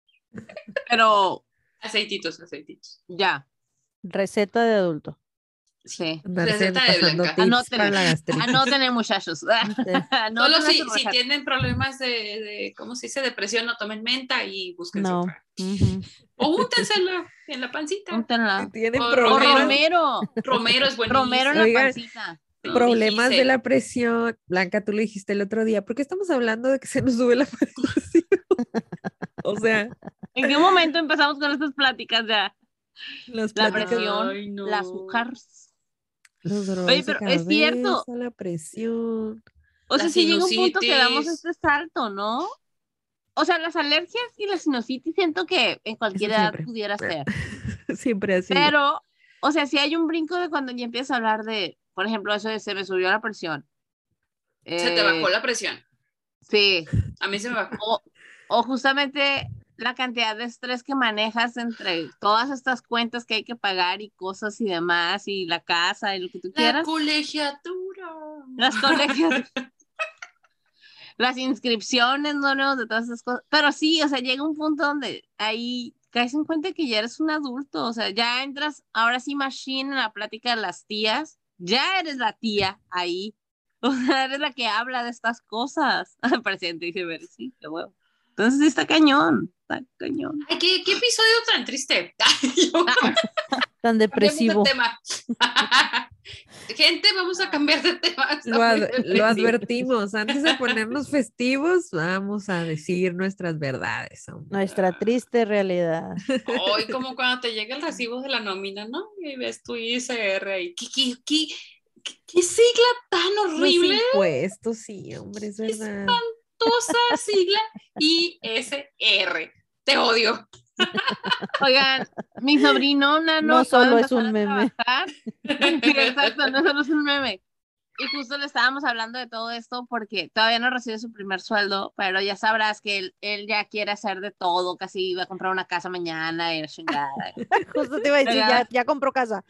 Pero Aceititos, aceititos. ya, Receta de adulto. sí. Andarse Receta de pasando Blanca. tips Anótenle. para la gastritis. Anótenle, muchachos. Este, Solo Anótenle si, su si receta. tienen problemas de, de, ¿cómo se dice? Depresión, no tomen menta y búsquense no. otra. Ujú. O úntenselo en la pancita. Si Úntenla. tienen O O problemas, romero. Romero es buenísimo. Romero en la Oigan, pancita. Sí, problemas de dijiste. la presión. Blanca, tú lo dijiste el otro día. ¿Por qué estamos hablando de que se nos sube la presión? O sea, ¿En qué momento empezamos con estas pláticas ya? las La pláticas, presión, Ay, no. el azúcar. los Oye, dolores de pero es cierto. cabeza, la presión. O sea, La si llega un punto que damos sinusitis. este salto, ¿no? O sea, las alergias y la sinusitis siento que en Eso cualquier edad siempre. pudiera ser. Siempre ha sido. Pero, o sea, si hay un brinco de cuando ya empiezas a hablar de, por ejemplo, eso de se me subió la presión. Se te bajó Eh, la presión. sí. A mí se me bajó. O, o justamente la cantidad de estrés que manejas entre todas estas cuentas que hay que pagar y cosas y demás, y la casa y lo que tú La quieras. colegiatura. Las colegias, las inscripciones, no hablemos de todas esas cosas. Pero sí, o sea, llega un punto donde ahí caes en cuenta que ya eres un adulto, o sea, ya entras, ahora sí, machine en la plática de las tías, ya eres la tía ahí, o sea, eres la que habla de estas cosas. Presidente dice, ver, sí, qué huevo. Entonces sí está cañón, está cañón. Ay, ¿qué, qué episodio tan triste. Yo, Tan cambiemos de depresivo. tema. Gente, vamos a cambiar de tema. Está Lo, muy ad- lo depresivo. advertimos. Antes de ponernos festivos, vamos a decir nuestras verdades. hombre. Nuestra triste realidad. Ay, como cuando te llega el recibo de la nómina, ¿no? Y ves tu I S R ahí. ¿Qué, qué, qué, qué, qué sigla tan Los horrible? impuestos, sí, hombre, es verdad. Espantosa sigla I S R. Te odio. Oigan, mi sobrino Nano No acaba de solo es empezar un a meme. trabajar. Sí, exacto, no solo es un meme. Y justo le estábamos hablando de todo esto porque todavía no recibe su primer sueldo, pero ya sabrás que él, él ya quiere hacer de todo, casi iba a comprar una casa mañana y la chingada. Justo te iba a decir, ya, ya compró casa.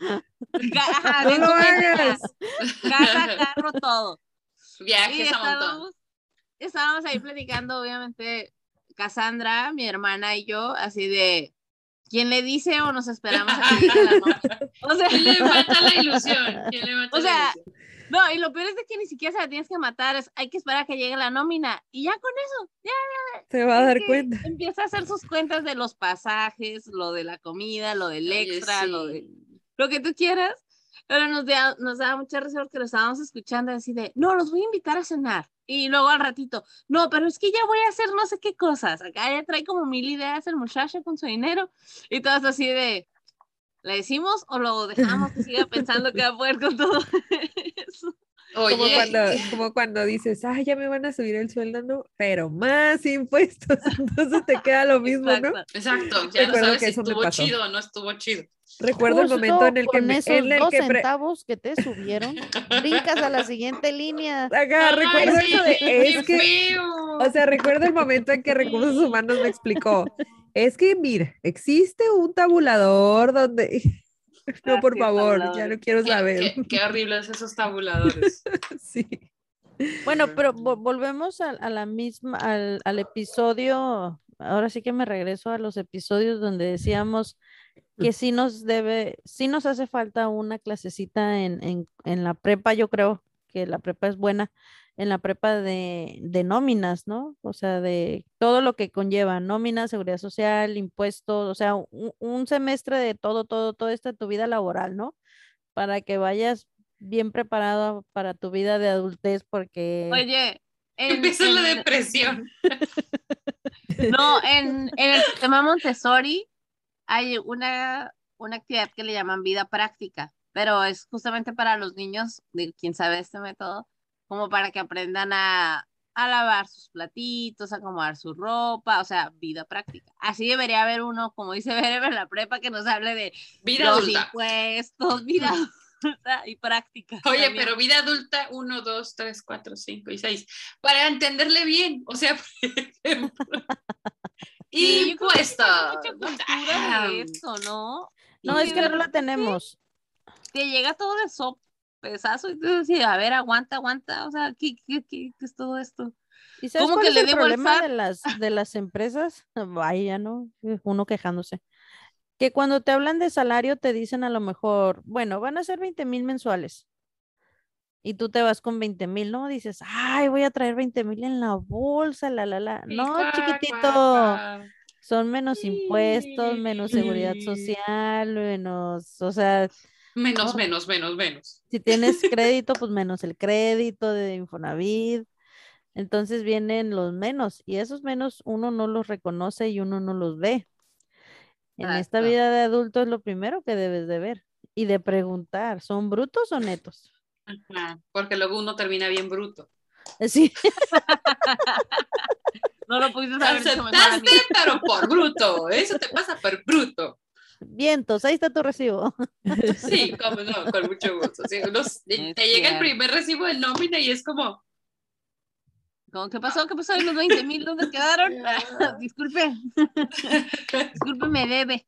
Ajá, ¡No en lo su mente hagas! ya, casa, carro, todo. Y Viajes a montón. estábamos, estábamos ahí platicando, obviamente, Cassandra, mi hermana y yo, así de, ¿quién le dice o nos esperamos a que llegue la nómina? O sea, ¿Quién le mata la ilusión? ¿Quién le mata O sea, la ilusión? no, y lo peor es de que ni siquiera se la tienes que matar, es, hay que esperar a que llegue la nómina y ya con eso, ya Se va a es dar que cuenta. empieza a hacer sus cuentas de los pasajes, lo de la comida, lo del Oye, extra, sí. lo de lo que tú quieras, pero nos da, nos da mucha risa porque lo estábamos escuchando así de, no, los voy a invitar a cenar, y luego al ratito, no, pero es que ya voy a hacer no sé qué cosas, acá ya trae como mil ideas el muchacho con su dinero, y todas así de, ¿le decimos o lo dejamos que siga pensando que va a poder con todo eso? Oye, Como cuando, como cuando dices, ah, ya me van a subir el sueldo, ¿no? Pero más impuestos, entonces te queda lo mismo, ¿no? Exacto. exacto, ya no Recuerdo sabes que si eso me estuvo pasó. chido o no estuvo chido. Recuerdo el Justo momento en el que con me, esos en el dos que pre- centavos que te subieron, brincas a la siguiente línea. Ajá, Ay, recuerdo sí, eso de, qué es que, feo. o sea, recuerdo el momento en que Recursos Humanos me explicó, es que, mira, existe un tabulador donde, no, Ah, por sí, favor, ya tabuladores. no quiero Qué, saber. qué, qué horribles esos tabuladores. Sí. Bueno, pero vo- volvemos a, a la misma, al, al episodio, ahora sí que me regreso a los episodios donde decíamos que sí nos debe, sí nos hace falta una clasecita en, en, en la prepa, yo creo que la prepa es buena, en la prepa de, de nóminas, ¿no? O sea, de todo lo que conlleva, nómina, seguridad social, impuestos, o sea, un, un semestre de todo, todo, todo esto de tu vida laboral, ¿no? Para que vayas bien preparado para tu vida de adultez, porque Oye, en, Empieza la en- depresión. no, en, en el sistema Montessori hay una, una actividad que le llaman vida práctica, pero es justamente para los niños, de quien sabe este método, como para que aprendan a, a lavar sus platitos, a acomodar su ropa, o sea, vida práctica. Así debería haber uno, como dice Bere en la prepa, que nos hable de Vida los adulta. impuestos, vida adulta y práctica. Oye, también. pero vida adulta, uno, dos, tres, cuatro, cinco y seis. Para entenderle bien, o sea, por ejemplo, Sí, yo creo que sí impuestos. hay mucha cultura de esto, ¿no? No, Y es que de no la repente tenemos. te llega todo de sopesazo y tú dices, a ver, aguanta, aguanta, o sea, ¿qué, qué, qué, qué es todo esto? ¿Y sabes ¿Cómo cuál que es le el debo al problema S A de T? las, de las empresas? Vaya, ¿no? Uno quejándose. Que cuando te hablan de salario te dicen a lo mejor, bueno, van a ser veinte mil mensuales. Y tú te vas con veinte mil, ¿no? Dices, ay, voy a traer veinte mil en la bolsa, la, la, la. Y No, cuá, cuá, chiquitito, cuá. son menos impuestos, menos seguridad social, menos, o sea, Menos, no, menos, menos, menos. si tienes crédito, pues menos el crédito de Infonavit. Entonces vienen los menos y esos menos uno no los reconoce y uno no los ve. En esta Exacto. vida de adulto es lo primero que debes de ver y de preguntar, ¿son brutos o netos? Ajá, porque luego uno termina bien bruto. Sí, No lo pudiste haber dicho mejor, Aceptaste, amiga. pero por bruto. Eso te pasa por bruto. vientos, ahí está tu recibo. Sí, cómo no, con mucho gusto. Sí, unos- te Es llega el cierto. primer recibo de nómina y es como, ¿Cómo, ¿Qué pasó? ¿Qué pasó? ¿Y los veinte mil dónde quedaron? Disculpe, disculpe, me debe.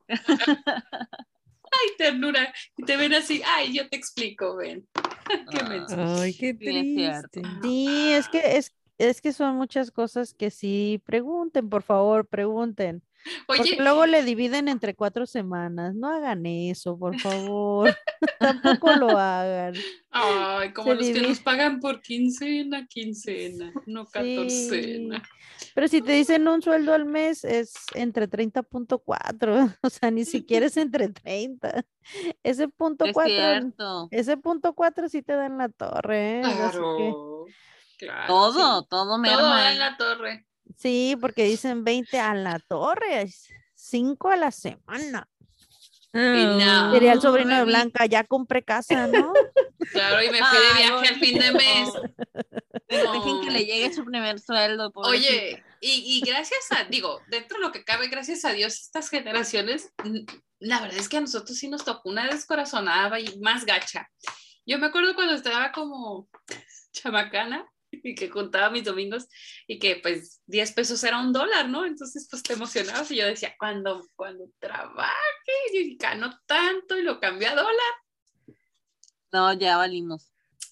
ay, ternura. Y te ven así, ay, yo te explico, ven. Qué Ah, menso. Ay, qué sí, es cierto. triste. Sí, es que es, es que son muchas cosas que sí, pregunten, por favor, pregunten. Porque Oye, luego le dividen entre cuatro semanas. No hagan eso, por favor. Tampoco lo hagan. ay, como Se los que nos divide. pagan por quincena, quincena, no catorcena. Sí. Pero si te dicen un sueldo al mes es entre treinta punto cuatro, o sea, ni siquiera es entre treinta. Ese punto Es cuatro, cierto. ese punto cuatro sí te da en la torre, ¿eh? Así que Claro, claro, Todo, sí. todo Todo merma da en ahí. la torre. sí, porque dicen veinte a la torre, cinco a la semana. Y Diría el no, sobrino de baby. Blanca, ya compré casa, ¿no? Claro, y me fui de Ay, viaje al fin de mes. bonito. De- Dejen que No. le llegue su primer sueldo, pobrecita. Oye, y, y gracias a, digo, dentro de lo que cabe, gracias a Dios, estas generaciones, mm, la verdad es que a nosotros sí nos tocó una descorazonada y más gacha. Yo me acuerdo cuando estaba como chamacana y que contaba mis domingos y que pues diez pesos era un dólar, ¿no? Entonces pues te emocionabas y yo decía, cuando, cuando trabaje y gano tanto y lo cambio a dólar. No, ya valimos.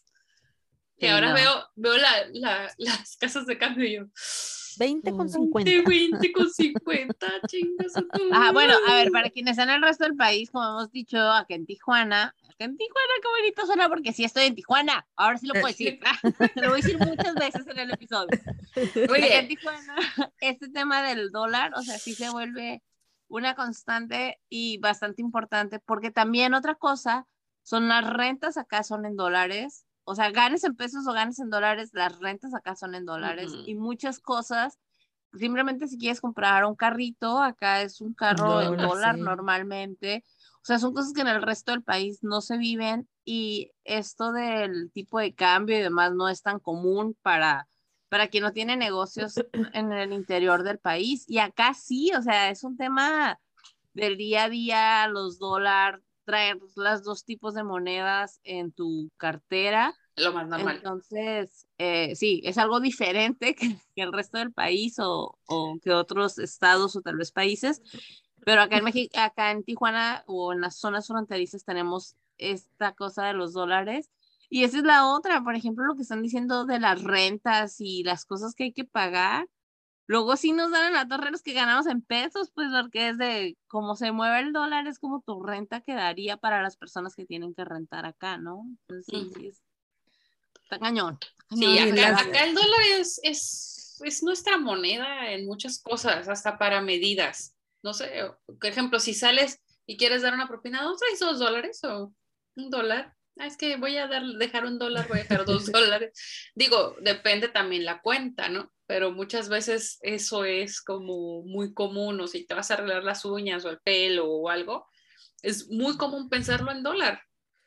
Y Sí, ahora no. veo, veo la, la, las casas de cambio y yo, veinte con veinte, cincuenta. veinte con cincuenta, chingas a tu Ah, bueno, a ver, madre. para quienes están en el resto del país, como hemos dicho, acá en Tijuana, acá en Tijuana, qué bonito suena porque sí estoy en Tijuana, ahora sí lo puedo decir, lo voy a decir muchas veces en el episodio. Muy Acá en bien. Tijuana, este tema del dólar, o sea, sí se vuelve una constante y bastante importante, porque también otra cosa son las rentas acá son en dólares, o sea, ganes en pesos o ganes en dólares, las rentas acá son en dólares Ujú. y muchas cosas. Simplemente si quieres comprar un carrito, acá es un carro en Dólar, dólar sí. normalmente. O sea, son cosas que en el resto del país no se viven y esto del tipo de cambio y demás no es tan común para, para quien no tiene negocios en el interior del país. Y acá sí, o sea, es un tema del día a día, los dólares, traer las dos tipos de monedas en tu cartera. Lo más normal. Entonces, eh, sí, es algo diferente que, que el resto del país o, o que otros estados o tal vez países, pero acá en México, acá en Tijuana o en las zonas fronterizas tenemos esta cosa de los dólares y esa es la otra, por ejemplo, lo que están diciendo de las rentas y las cosas que hay que pagar. Luego sí nos dan en la torre los que ganamos en pesos, pues porque es de cómo se mueve el dólar, es como tu renta quedaría para las personas que tienen que rentar acá, ¿no? Entonces sí, Ujú. sí, es, está cañón. Está cañón Sí, esa Sí, acá, las, situación. acá el dólar es, es, es nuestra moneda en muchas cosas, hasta para medidas. No sé, por ejemplo, si sales y quieres dar una propina, ¿no traes dos dólares o un dólar? Ah, es que voy a dar, dejar un dólar, voy a dejar dos dólares. Digo, depende también la cuenta, ¿no? Pero muchas veces eso es como muy común, o si te vas a arreglar las uñas o el pelo o algo, es muy común pensarlo en dólar.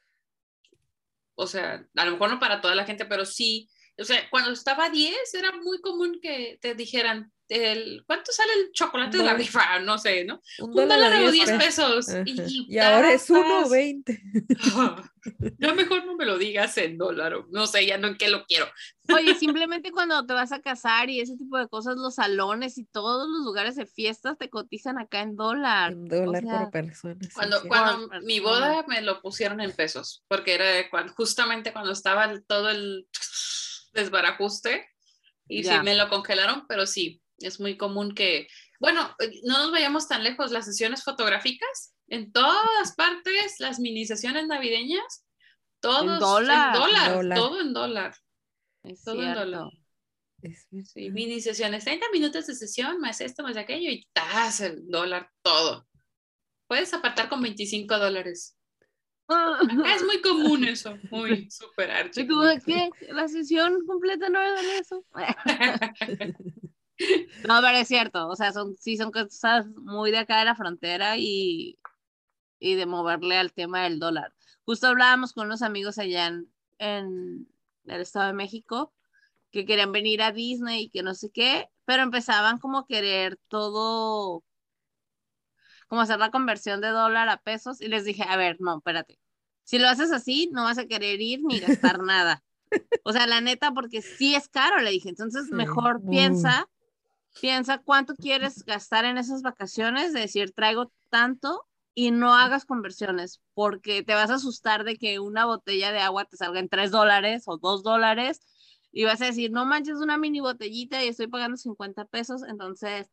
O sea, a lo mejor no para toda la gente, pero sí. O sea, cuando estaba a diez era muy común que te dijeran, el, ¿cuánto sale el chocolate Un de la dólar. rifa? No sé, ¿no? Un Un dólar a dólar o diez diez pesos. pesos. Ajá. Y, Y ahora es uno tapas. veinte. Ya mejor no me lo digas en dólar. o No sé, ya no en qué lo quiero. Oye, simplemente cuando te vas a casar y ese tipo de cosas, los salones y todos los lugares de fiestas te cotizan acá en dólar. Un O dólar por sea, persona. Sí, Cuando, sí. cuando Por mi persona. boda me lo pusieron en pesos, porque era cuando, justamente cuando estaba el- todo el desbarajuste y sí ya. me lo congelaron, pero sí, es muy común que, bueno, eh, no nos vayamos tan lejos, las sesiones fotográficas, en todas partes, las mini sesiones navideñas, En todos en dólar. dólar, Dólar. todo en dólar, Es todo en dólar. cierto. Es Sí, verdad. mini sesiones, treinta minutos de sesión, más esto, más aquello, y tas, el dólar, todo. Puedes apartar con veinticinco dólares. Acá es muy común eso, muy súper archi ¿Y tú común. de qué? ¿La sesión completa no vale eso? No, pero es cierto, o sea, son, sí son cosas muy de acá de la frontera y, y de moverle al tema del dólar. Justo hablábamos con unos amigos allá en, en el Estado de México que querían venir a Disney y que no sé qué, pero empezaban como a querer todo, como hacer la conversión de dólar a pesos y les dije, a ver, no, espérate, si lo haces así, no vas a querer ir ni gastar nada. O sea, la neta, porque sí es caro, le dije, entonces Sí, mejor muy. piensa. Piensa cuánto quieres gastar en esas vacaciones, de decir, traigo tanto y no hagas conversiones, porque te vas a asustar de que una botella de agua te salga en tres dólares o dos dólares y vas a decir, no manches, una mini botellita y estoy pagando cincuenta pesos, entonces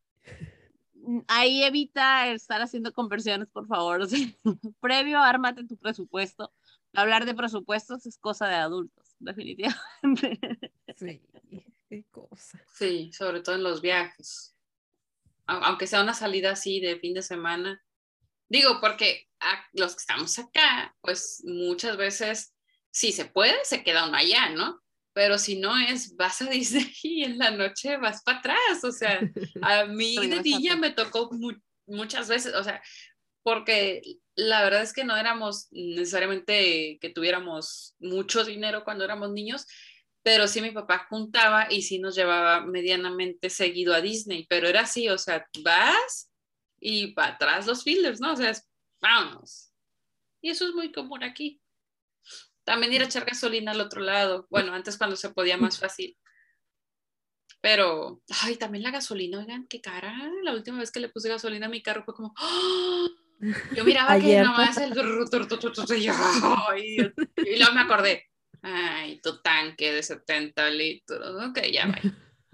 ahí evita estar haciendo conversiones, por favor. O sea, previo, ármate tu presupuesto. Hablar de presupuestos es cosa de adultos, definitivamente. Sí, qué cosa. Sí, sobre todo en los viajes. Au- Aunque sea una salida así de fin de semana. Digo, porque a los que estamos acá, pues muchas veces, si se puede, se queda uno allá, ¿no? Pero si no es, vas a Disney y en la noche vas para atrás. O sea, a mí de niña me tocó mu- muchas veces, o sea, porque la verdad es que no éramos necesariamente que tuviéramos mucho dinero cuando éramos niños, pero sí mi papá juntaba y sí nos llevaba medianamente seguido a Disney, pero era así, o sea, vas y para atrás los fielders, ¿no? O sea, es, vámonos. Y eso es muy común aquí. También ir a echar gasolina al otro lado. Bueno, antes cuando se podía más fácil. Pero, ay, también la gasolina, oigan, qué cara. La última vez que le puse gasolina a mi carro fue como, ¡oh! Yo miraba que Ayer. nomás el... Y, yo, ay, Dios. Y luego me acordé, ay, tu tanque de setenta litros, ok, ya va.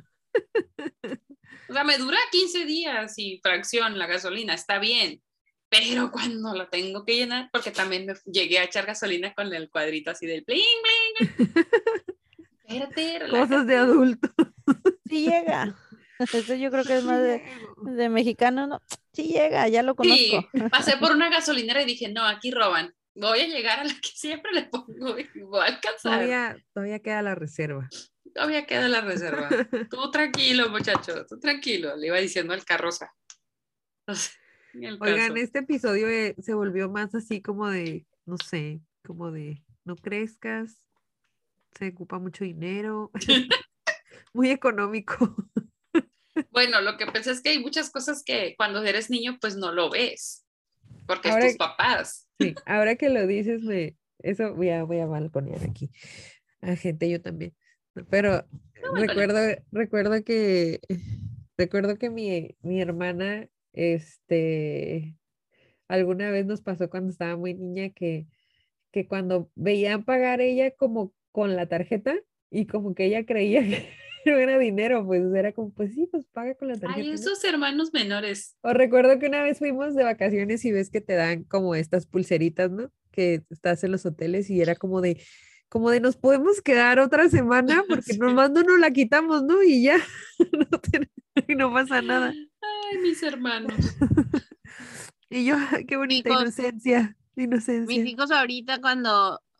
O sea, me dura quince días y fracción la gasolina, está bien. Pero cuando la tengo que llenar, porque también me llegué a echar gasolina con el cuadrito así del bling, bling. Espérate, Cosas de relájate. adulto. Sí llega. Eso yo creo que es más de, Llego. de mexicano, ¿no? Sí llega, ya lo conozco. Sí, pasé por una gasolinera y dije, no, aquí roban. Voy a llegar a la que siempre le pongo y voy a alcanzar. Todavía, todavía queda la reserva. Todavía queda la reserva. Tú tranquilo, muchacho, tú tranquilo, le iba diciendo al carroza. No sé, ni el Oigan, caso. este episodio eh, se volvió más así como de, no sé, como de no crezcas, se ocupa mucho dinero, muy económico. Bueno, lo que pensé es que hay muchas cosas que cuando eres niño pues no lo ves, porque Ahora, es tus papás. sí, ahora que lo dices, me, eso voy a, voy a balconear aquí a gente, yo también. Pero No, bueno, recuerdo, recuerdo que, recuerdo que mi, mi hermana, este, alguna vez nos pasó cuando estaba muy niña que, que cuando veían pagar ella como con la tarjeta y como que ella creía que no era dinero, pues era como, pues sí, pues paga con la ay, tarjeta, ¿no? esos hermanos menores. O recuerdo que una vez fuimos de vacaciones y ves que te dan como estas pulseritas, ¿no? Que estás en los hoteles y era como de, como de nos podemos quedar otra semana porque Sí. nomás no nos la quitamos, ¿no? Y ya, no, te- y no pasa nada. Ay, mis hermanos. Y yo, ay, qué bonita Hijos, inocencia, mis inocencia. hijos ahorita cuando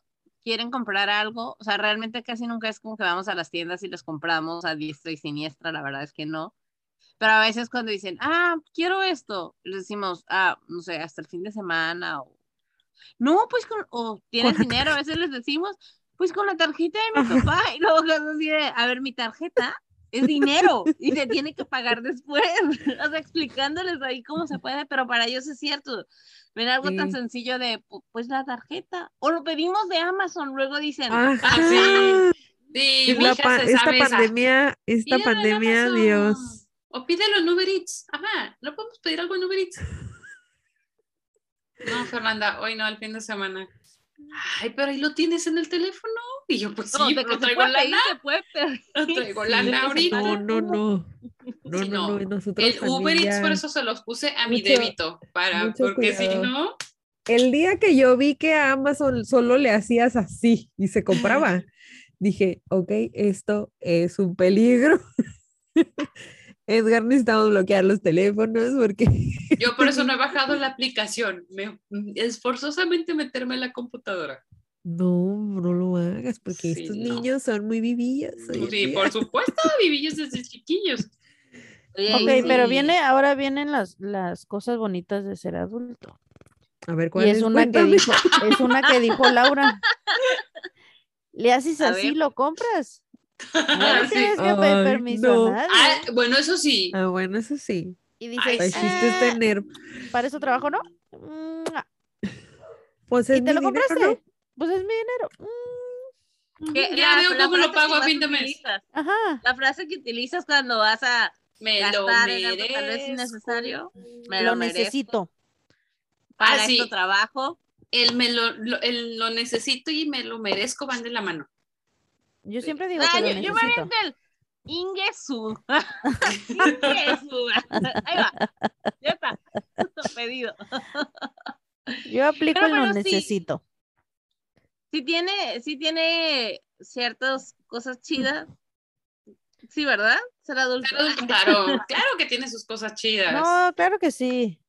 quieren comprar algo, o sea, realmente casi nunca es como que vamos a las tiendas y les compramos a diestra y siniestra, la verdad es que no. Pero a veces cuando dicen, ah, quiero esto, les decimos, ah, no sé, hasta el fin de semana, o no, pues con, o tienes Con la dinero, a veces les decimos, pues con la tarjeta de mi papá, y luego cosas así de, a ver, mi tarjeta es dinero y se tiene que pagar después, o sea, explicándoles ahí cómo se puede, pero para ellos es cierto. Ven algo tan Sí. sencillo de, pu- pues la tarjeta, o lo pedimos de Amazon, luego dicen, Ah, Ajá. sí. Sí, Es mi la hija pa- se esta sabe esa. pandemia, esta Pídelo en pandemia, Amazon. Dios. O pídelo en Uber Eats. Ajá, ¿no podemos pedir algo en Uber Eats? No, Fernanda, hoy no, el fin de semana. Ay, pero ahí lo tienes en el teléfono. Y yo, pues no, sí, de pero que se traigo puede pedir, lana. se puede pedir. No traigo Sí, lana que se ahorita. pague no, no, uno. no. No, Sí, no, no. no. Nosotros El Uber también Eats, por ya. eso se los puse a mi Mucho- débito. Para, mucho porque si cuidado. no, El día que yo vi que a Amazon solo le hacías así y se compraba, dije, ok, esto es un peligro. Edgar, necesitamos bloquear los teléfonos porque yo por eso no he bajado la aplicación. Me, es forzosamente meterme en la computadora. no, no lo hagas porque Sí, estos no. niños son muy vivillos hoy en Sí, día. por supuesto, vivillos desde chiquillos. Oye, Ok, y pero sí, viene, ahora vienen las, las cosas bonitas de ser adulto. A ver, Y ¿cuál es es? una que Cuéntame. dijo, es una que dijo Laura. Le haces A así, ver. lo compras. No le Sí. tienes que pedir Ay, permiso no. a nadie. Ah, bueno, eso sí. Ah, bueno, eso sí. Y Ay, dices, El chiste es "Ah, tener, para eso trabajo, ¿no? Mua". pues es ¿Y te mi lo dinero, ¿no? compraste? Pues es mi dinero. Mm, Que Ya la, veo la cómo lo frase pago que a más fin de mes. utilizas, Ajá. la frase que utilizas cuando vas a Me lo gastar en algo tal vez merezco. innecesario, me Lo lo merezco, necesito. Ah, para esto sí. trabajo. El me lo, lo- el lo necesito y me lo merezco van de la mano. Yo Sí. siempre digo Ah, que lo yo, yo me necesito. aviento el Ingesu. Ingesu. Ahí va, ya está, pedido. Yo aplico Pero el lo bueno, sí, necesito. sí tiene, sí tiene ciertas cosas chidas. Sí, ¿verdad? Ser adulto. Claro, claro, claro que tiene sus cosas chidas. No, claro que sí.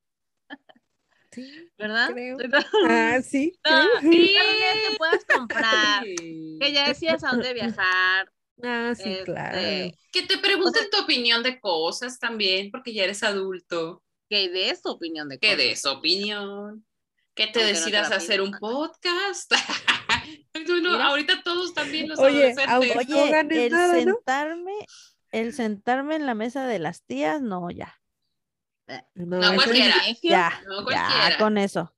Sí, ¿Verdad? creo. Ah, sí, No, creo. Sí. las unidades que puedas comprar, Sí. que ya decías a dónde viajar, Ah, sí, claro. este, Que te o pregunten sea, tu opinión de cosas también, porque ya eres adulto. que des tu opinión de Que cosas. des opinión. Que te Aunque no te decidas la a hacer pidan. un podcast. Bueno, Mira. ahorita todos también los Oye, adolescentes. aunque no Oye, ganes el nada, ¿no? sentarme, el sentarme en la mesa de las tías, no, ya. No, No eso es cualquiera. Privilegio, Ya, No ya cualquiera. con eso.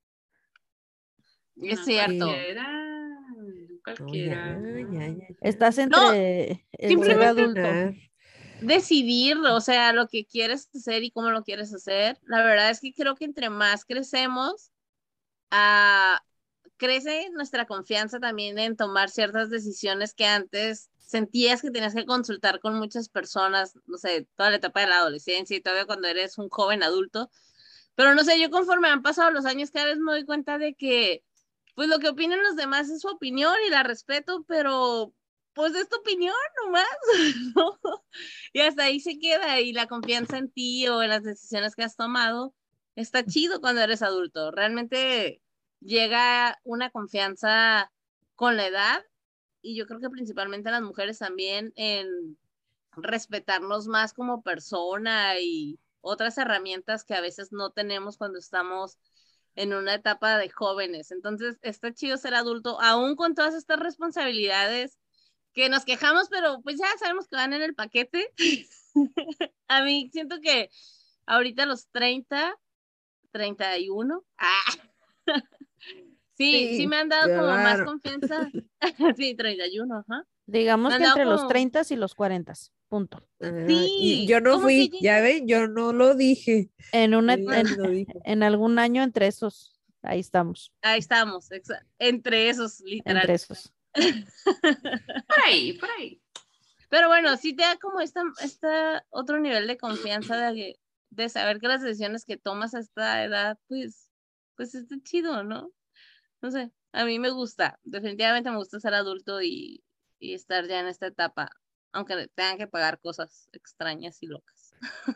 es No cierto. cualquiera. No No, ya, cualquiera. ya, ya, ya. Estás No, entre el ser simplemente adulto. ganar. decidir, o sea, lo que quieres hacer y cómo lo quieres hacer. La verdad es que creo que entre más crecemos, ah, crece nuestra confianza también en tomar ciertas decisiones que antes sentías que tenías que consultar con muchas personas, no sé, toda la etapa de la adolescencia y todavía cuando eres un joven adulto. Pero no sé, yo conforme han pasado los años, cada vez me doy cuenta de que, pues lo que opinan los demás es su opinión y la respeto, pero pues es tu opinión nomás, ¿no? Y hasta ahí se queda y la confianza en ti o en las decisiones que has tomado está chido cuando eres adulto. Realmente llega una confianza con la edad y yo creo que principalmente las mujeres también en respetarnos más como persona y otras herramientas que a veces no tenemos cuando estamos en una etapa de jóvenes. Entonces, está chido ser adulto, aún con todas estas responsabilidades que nos quejamos, pero pues ya sabemos que van en el paquete. A mí siento que ahorita a los treinta, treinta y uno, ah, sí, sí Sí, me han dado como más claro. confianza. Sí, treinta y uno, ajá. Me Digamos han que dado entre los como, treinta y los cuarenta. Punto. Ah, y sí, yo no como que fui, ya ven, yo no lo dije. En una, Ella en, lo dijo. en algún año entre esos, ahí estamos, ahí estamos, exa- entre esos, literal. entre esos. Por ahí, por ahí. Pero bueno, sí te da como esta, esta otro nivel de confianza de, de saber que las decisiones que tomas a esta edad, pues, pues está chido, ¿no? No sé, a mí me gusta, definitivamente me gusta ser adulto y, y estar ya en esta etapa, aunque tengan que pagar cosas extrañas y locas.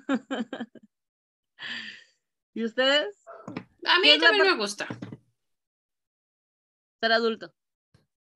¿Y ustedes? A mí ¿Qué es la también parte me gusta. de ser adulto?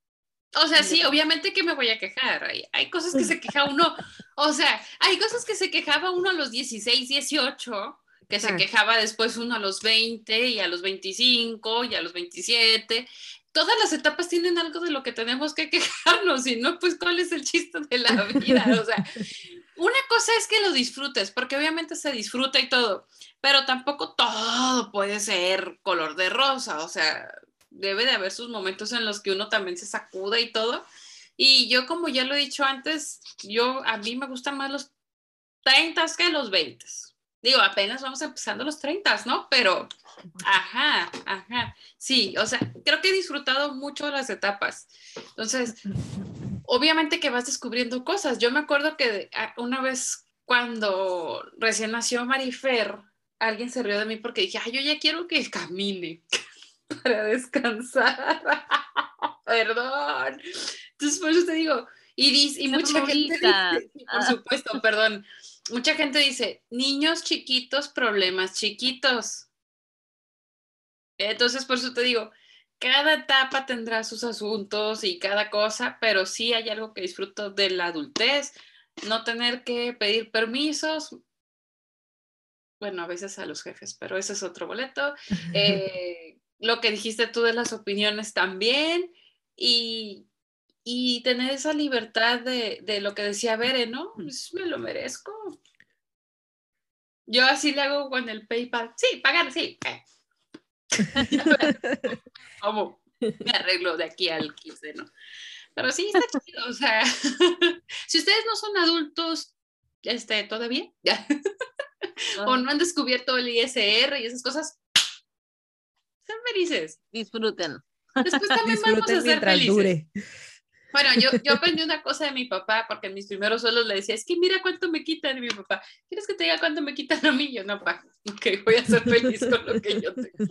O sea, sí, obviamente que me voy a quejar. Hay, hay cosas que se queja uno. O sea, hay cosas que se quejaba uno a los dieciséis, dieciocho, que se Ah. quejaba después uno a los veinte y a los veinticinco y a los veintisiete. Todas las etapas tienen algo de lo que tenemos que quejarnos, y no, pues, ¿cuál es el chiste de la vida? O sea, una cosa es que lo disfrutes, porque obviamente se disfruta y todo, pero tampoco todo puede ser color de rosa. O sea, debe de haber sus momentos en los que uno también se sacuda y todo. Y yo, como ya lo he dicho antes, yo, a mí me gustan más los treinta que los veinte. Digo, apenas vamos empezando los treinta, ¿no? Pero, ajá, ajá. Sí, o sea, creo que he disfrutado mucho las etapas. Entonces, obviamente que vas descubriendo cosas. Yo me acuerdo que una vez cuando recién nació Marifer, alguien se rió de mí porque dije, ay, yo ya quiero que camine para descansar. Perdón. Entonces, por eso te digo, y, dice, y mucha gente dice, por supuesto, perdón, mucha gente dice, niños chiquitos, problemas chiquitos. Entonces, por eso te digo, cada etapa tendrá sus asuntos y cada cosa, pero sí hay algo que disfruto de la adultez, no tener que pedir permisos. Bueno, a veces a los jefes, pero ese es otro boleto. Eh, lo que dijiste tú de las opiniones también, y, y tener esa libertad de, de lo que decía Bere, ¿no? Pues me lo merezco. Yo así le hago con el PayPal. Sí, pagar, sí. ¿Cómo? Me arreglo de aquí al quince, ¿no? Pero sí, está chido. O sea, si ustedes no son adultos, este, todavía, ya. O no han descubierto el I S R y esas cosas, sean felices. Disfruten. Después también vamos a ser felices. Dure. Bueno, yo, yo aprendí una cosa de mi papá, porque en mis primeros suelos le decía, es que mira cuánto me quitan. Y mi papá, ¿quieres que te diga cuánto me quitan a mí? Yo, no, pa, ok, voy a ser feliz con lo que yo tengo.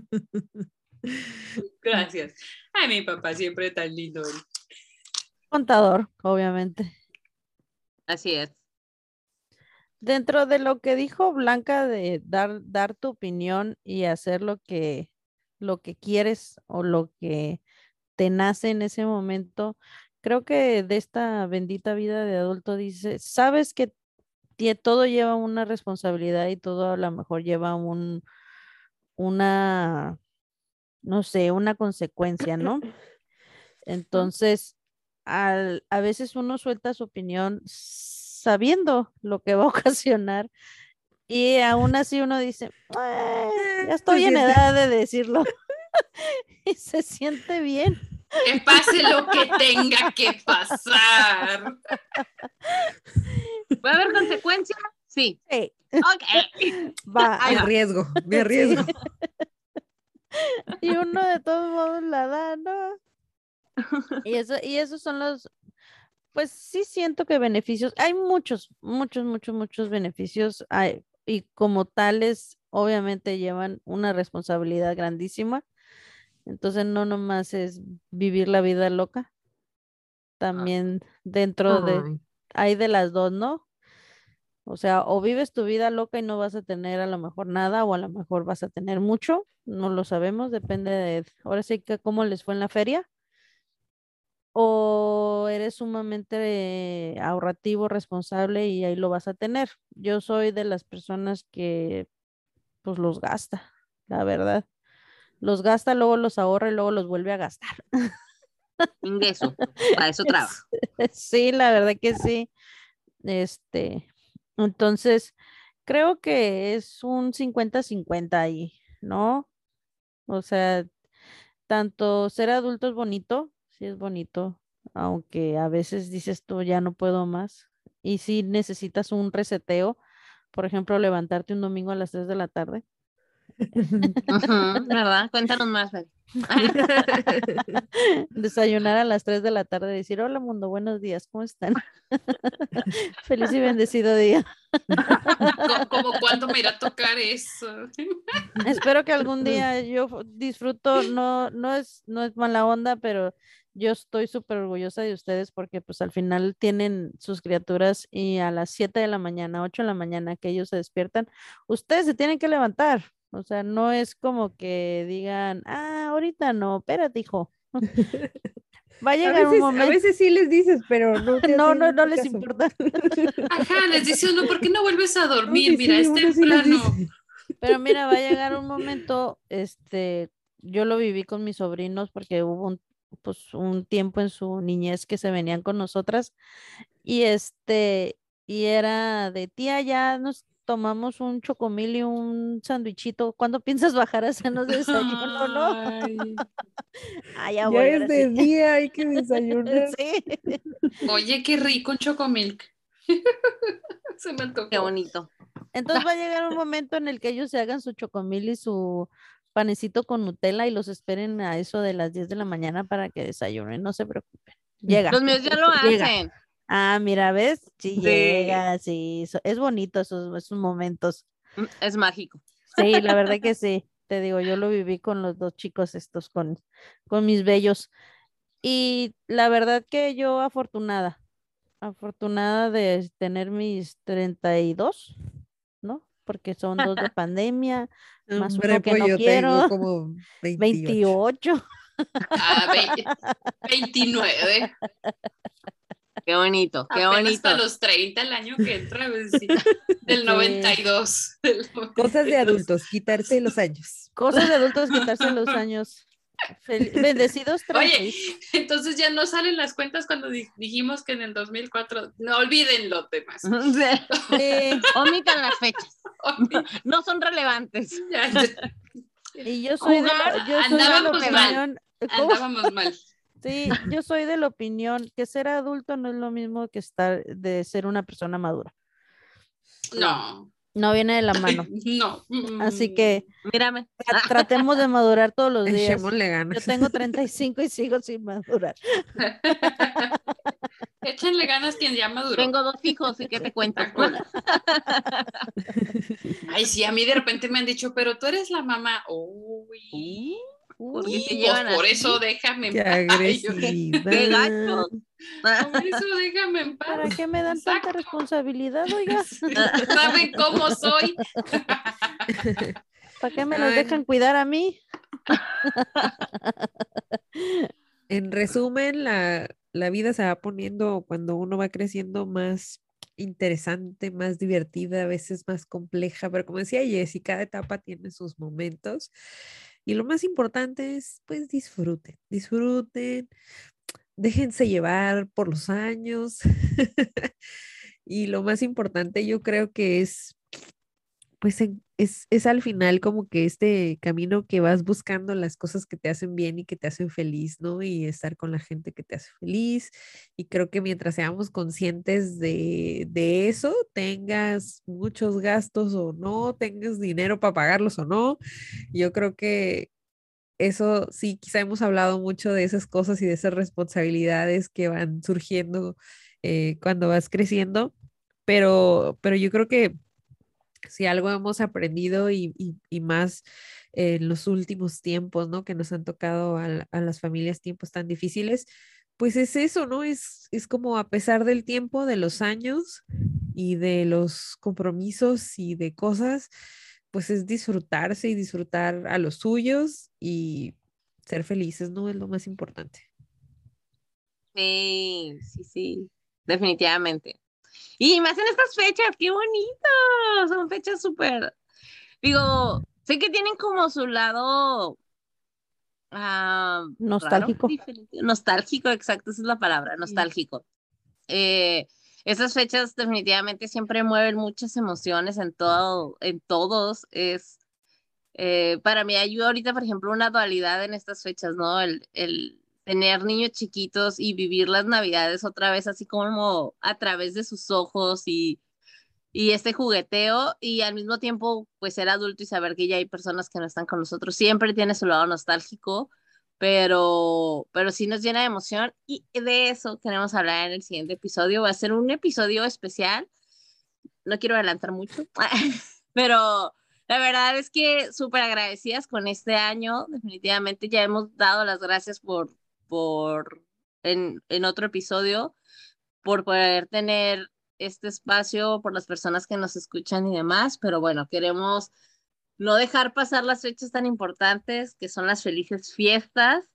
Gracias. Ay, mi papá siempre tan lindo. Él. Contador, obviamente. Así es. Dentro de lo que dijo Blanca de dar, dar tu opinión y hacer lo que, lo que quieres o lo que te nace en ese momento, creo que de esta bendita vida de adulto dice, sabes que todo lleva una responsabilidad y todo a lo mejor lleva un, una, no sé, una consecuencia, ¿no? Entonces, al, a veces uno suelta su opinión sabiendo lo que va a ocasionar, y aún así uno dice, eh, ya estoy en edad de decirlo. Y se siente bien. Que pase lo que tenga que pasar. ¿Va a haber consecuencias? Sí. Sí. Ok. Va, me arriesgo, me arriesgo. Sí. Y uno de todos modos la da, ¿no? Y eso, y esos son los, pues sí siento que beneficios, hay muchos, muchos, muchos, muchos beneficios, hay, y como tales, obviamente llevan una responsabilidad grandísima. Entonces no nomás es vivir la vida loca, también dentro de, hay de las dos, ¿no? O sea, o vives tu vida loca y no vas a tener a lo mejor nada, o a lo mejor vas a tener mucho, no lo sabemos, depende de, ahora sí que cómo les fue en la feria, o eres sumamente ahorrativo, responsable y ahí lo vas a tener. Yo soy de las personas que pues los gasta, la verdad. Los gasta, luego los ahorra y luego los vuelve a gastar. Ingreso, para eso trabaja. Sí, la verdad que sí. Este, entonces, creo que es un cincuenta cincuenta ahí, ¿no? O sea, tanto ser adulto es bonito, sí es bonito, aunque a veces dices tú ya no puedo más. Y si necesitas un reseteo, por ejemplo, levantarte un domingo a las tres de la tarde. Uh-huh, ¿verdad? Cuéntanos más, Fer. Desayunar a las tres de la tarde y decir, hola mundo, buenos días, ¿cómo están? Feliz y bendecido día. Como cuando me irá a tocar eso. Espero que algún día yo disfruto, no, no es, no es mala onda, pero yo estoy súper orgullosa de ustedes porque pues al final tienen sus criaturas y a las siete de la mañana, ocho de la mañana que ellos se despiertan, ustedes se tienen que levantar. O sea, no es como que digan, ah, ahorita no, espérate, hijo. Va a A llegar un veces, a momento. veces sí les dices, pero no te No, hacen no, no mucho les caso. importa. Ajá, les dice uno, ¿por qué no vuelves a No, dormir? que Mira, sí, es uno sí les temprano. dice. Pero mira, va a llegar un momento, este, yo lo viví con mis sobrinos porque hubo un, pues, un tiempo en su niñez que se venían con nosotras y este, y era de tía, ya nos tomamos un chocomil y un sandwichito. ¿Cuándo piensas bajar a hacernos de desayuno, no? Ay. Ah, ya Ya voy, es ahora de sí. día, hay que desayunar. Sí. Oye, qué rico un chocomilk. Se me antojó. Qué bonito. Entonces va a llegar un momento en el que ellos se hagan su chocomil y su panecito con Nutella y los esperen a eso de las diez de la mañana para que desayunen, no se preocupen. Llega, Los míos ya lo llega. hacen. Ah, mira, ¿ves? Sí Sí. llega, sí, so- es bonito esos, esos momentos. Mm, Es mágico. Sí, la verdad que sí, te digo, yo lo viví con los dos chicos estos, con, con mis bellos. Y la verdad que yo afortunada, afortunada de tener mis treinta y dos, ¿no? Porque son dos de pandemia, más Hombre, uno que pues no yo tengo quiero, como veintiocho. veintiocho. Ah, ve- veintinueve. Qué bonito, qué Apenas bonito. para los treinta el año que entra, pues, sí. Del Sí. noventa y dos. Del Cosas de noventa y dos. adultos, quitarse los años. Cosas de adultos, quitarse los años. Fel- Bendecidos treinta. Oye, entonces ya no salen las cuentas cuando di- dijimos que en el dos mil cuatro, no olviden los demás. Sí, Omitan las fechas. No son relevantes. Ya, ya, y yo soy de Jugar, la, yo soy de la andábamos mal. opinión, ¿cómo? andábamos mal. Sí, yo soy de la opinión que ser adulto no es lo mismo que estar de ser una persona madura. No, No viene de la mano. no. Así Mm. que Mírame. tra- tratemos de madurar todos los días. Echémosle Yo ganas. tengo treinta y cinco y sigo sin madurar. Échenle ganas quien ya maduró. Tengo dos hijos y qué te cuento. ¿De acuerdo? Ay, sí, a mí de repente me han dicho, pero tú eres la mamá. Uy, ¿Por qué uy, se pues llevan por así? eso déjame en Qué paz. Ay, yo, agresividad. ¡Qué gacho! por eso déjame en paz. ¿Para qué me dan tanta Exacto. responsabilidad, oiga? Sí, ¿saben cómo soy? ¿Para qué me los Ay. dejan cuidar a mí? En resumen, la, la vida se va poniendo cuando uno va creciendo más interesante, más divertida, a veces más compleja, pero como decía Jessy, cada etapa tiene sus momentos y lo más importante es pues disfruten, disfruten, déjense llevar por los años y lo más importante yo creo que es pues en- es, es al final como que este camino que vas buscando las cosas que te hacen bien y que te hacen feliz, ¿no? Y estar con la gente que te hace feliz. Y creo que mientras seamos conscientes de, de eso, tengas muchos gastos o no, tengas dinero para pagarlos o no, yo creo que eso sí, quizá hemos hablado mucho de esas cosas y de esas responsabilidades que van surgiendo eh, cuando vas creciendo, pero, pero yo creo que si algo hemos aprendido y, y- y más en los últimos tiempos, ¿no? Que nos han tocado a, la- a las familias tiempos tan difíciles, pues es eso, ¿no? Es, es como a pesar del tiempo, de los años y de los compromisos y de cosas, pues es disfrutarse y disfrutar a los suyos y ser felices, ¿no? Es lo más importante. Sí, sí, sí, definitivamente. Y más en estas fechas, qué bonito. Son fechas súper, digo, sé que tienen como su lado ah, raro, Nostálgico. diferente, nostálgico, exacto, esa es la palabra, nostálgico. Eh, esas fechas definitivamente siempre mueven muchas emociones en todo, en todos. Es eh, para mí hay ahorita, por ejemplo, una dualidad en estas fechas, ¿no? El, el tener niños chiquitos y vivir las navidades otra vez así como a través de sus ojos y, y este jugueteo y al mismo tiempo pues ser adulto y saber que ya hay personas que no están con nosotros. Siempre tiene su lado nostálgico, pero, pero sí nos llena de emoción y de eso queremos hablar en el siguiente episodio. Va a ser un episodio especial. No quiero adelantar mucho, pero la verdad es que súper agradecidas con este año. Definitivamente ya hemos dado las gracias por, por en, en otro episodio, por poder tener este espacio, por las personas que nos escuchan y demás, pero bueno, queremos no dejar pasar las fechas tan importantes que son las felices fiestas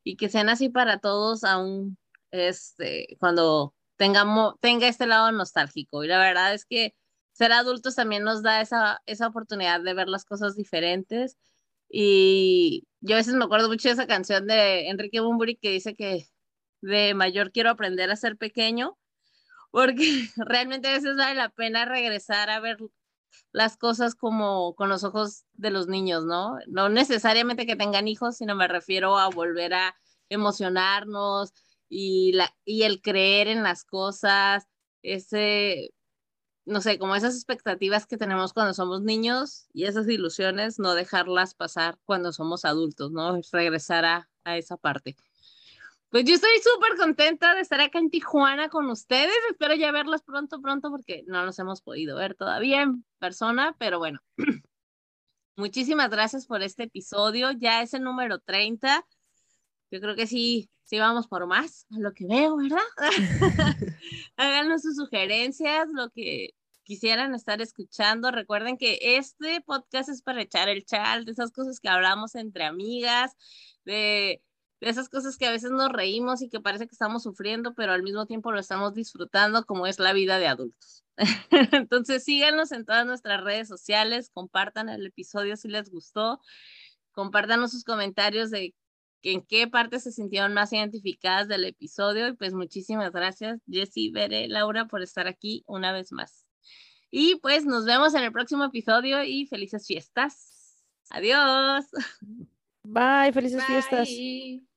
y que sean así para todos aún este, cuando tengamos, tenga este lado nostálgico. Y la verdad es que ser adultos también nos da esa, esa oportunidad de ver las cosas diferentes. Y yo a veces me acuerdo mucho de esa canción de Enrique Bunbury que dice que de mayor quiero aprender a ser pequeño, porque realmente a veces vale la pena regresar a ver las cosas como con los ojos de los niños, ¿no? No necesariamente que tengan hijos, sino me refiero a volver a emocionarnos y, la, y el creer en las cosas, ese, no sé, como esas expectativas que tenemos cuando somos niños y esas ilusiones, no dejarlas pasar cuando somos adultos, ¿no? Regresar a, a esa parte. Pues yo estoy súper contenta de estar acá en Tijuana con ustedes. Espero ya verlos pronto, pronto, porque no nos hemos podido ver todavía en persona, pero bueno. Muchísimas gracias por este episodio. Ya es el número treinta. Yo creo que sí, sí vamos por más, a lo que veo, ¿verdad? Háganos sus sugerencias, lo que quisieran estar escuchando. Recuerden que este podcast es para echar el chat, de esas cosas que hablamos entre amigas, de, de esas cosas que a veces nos reímos y que parece que estamos sufriendo, pero al mismo tiempo lo estamos disfrutando, como es la vida de adultos. Entonces síganos en todas nuestras redes sociales, compartan el episodio si les gustó, compártanos sus comentarios de en qué parte se sintieron más identificadas del episodio. Y pues muchísimas gracias, Jessie, Bere, Laura, por estar aquí una vez más. Y pues nos vemos en el próximo episodio y felices fiestas. Adiós. Bye, felices fiestas. Bye.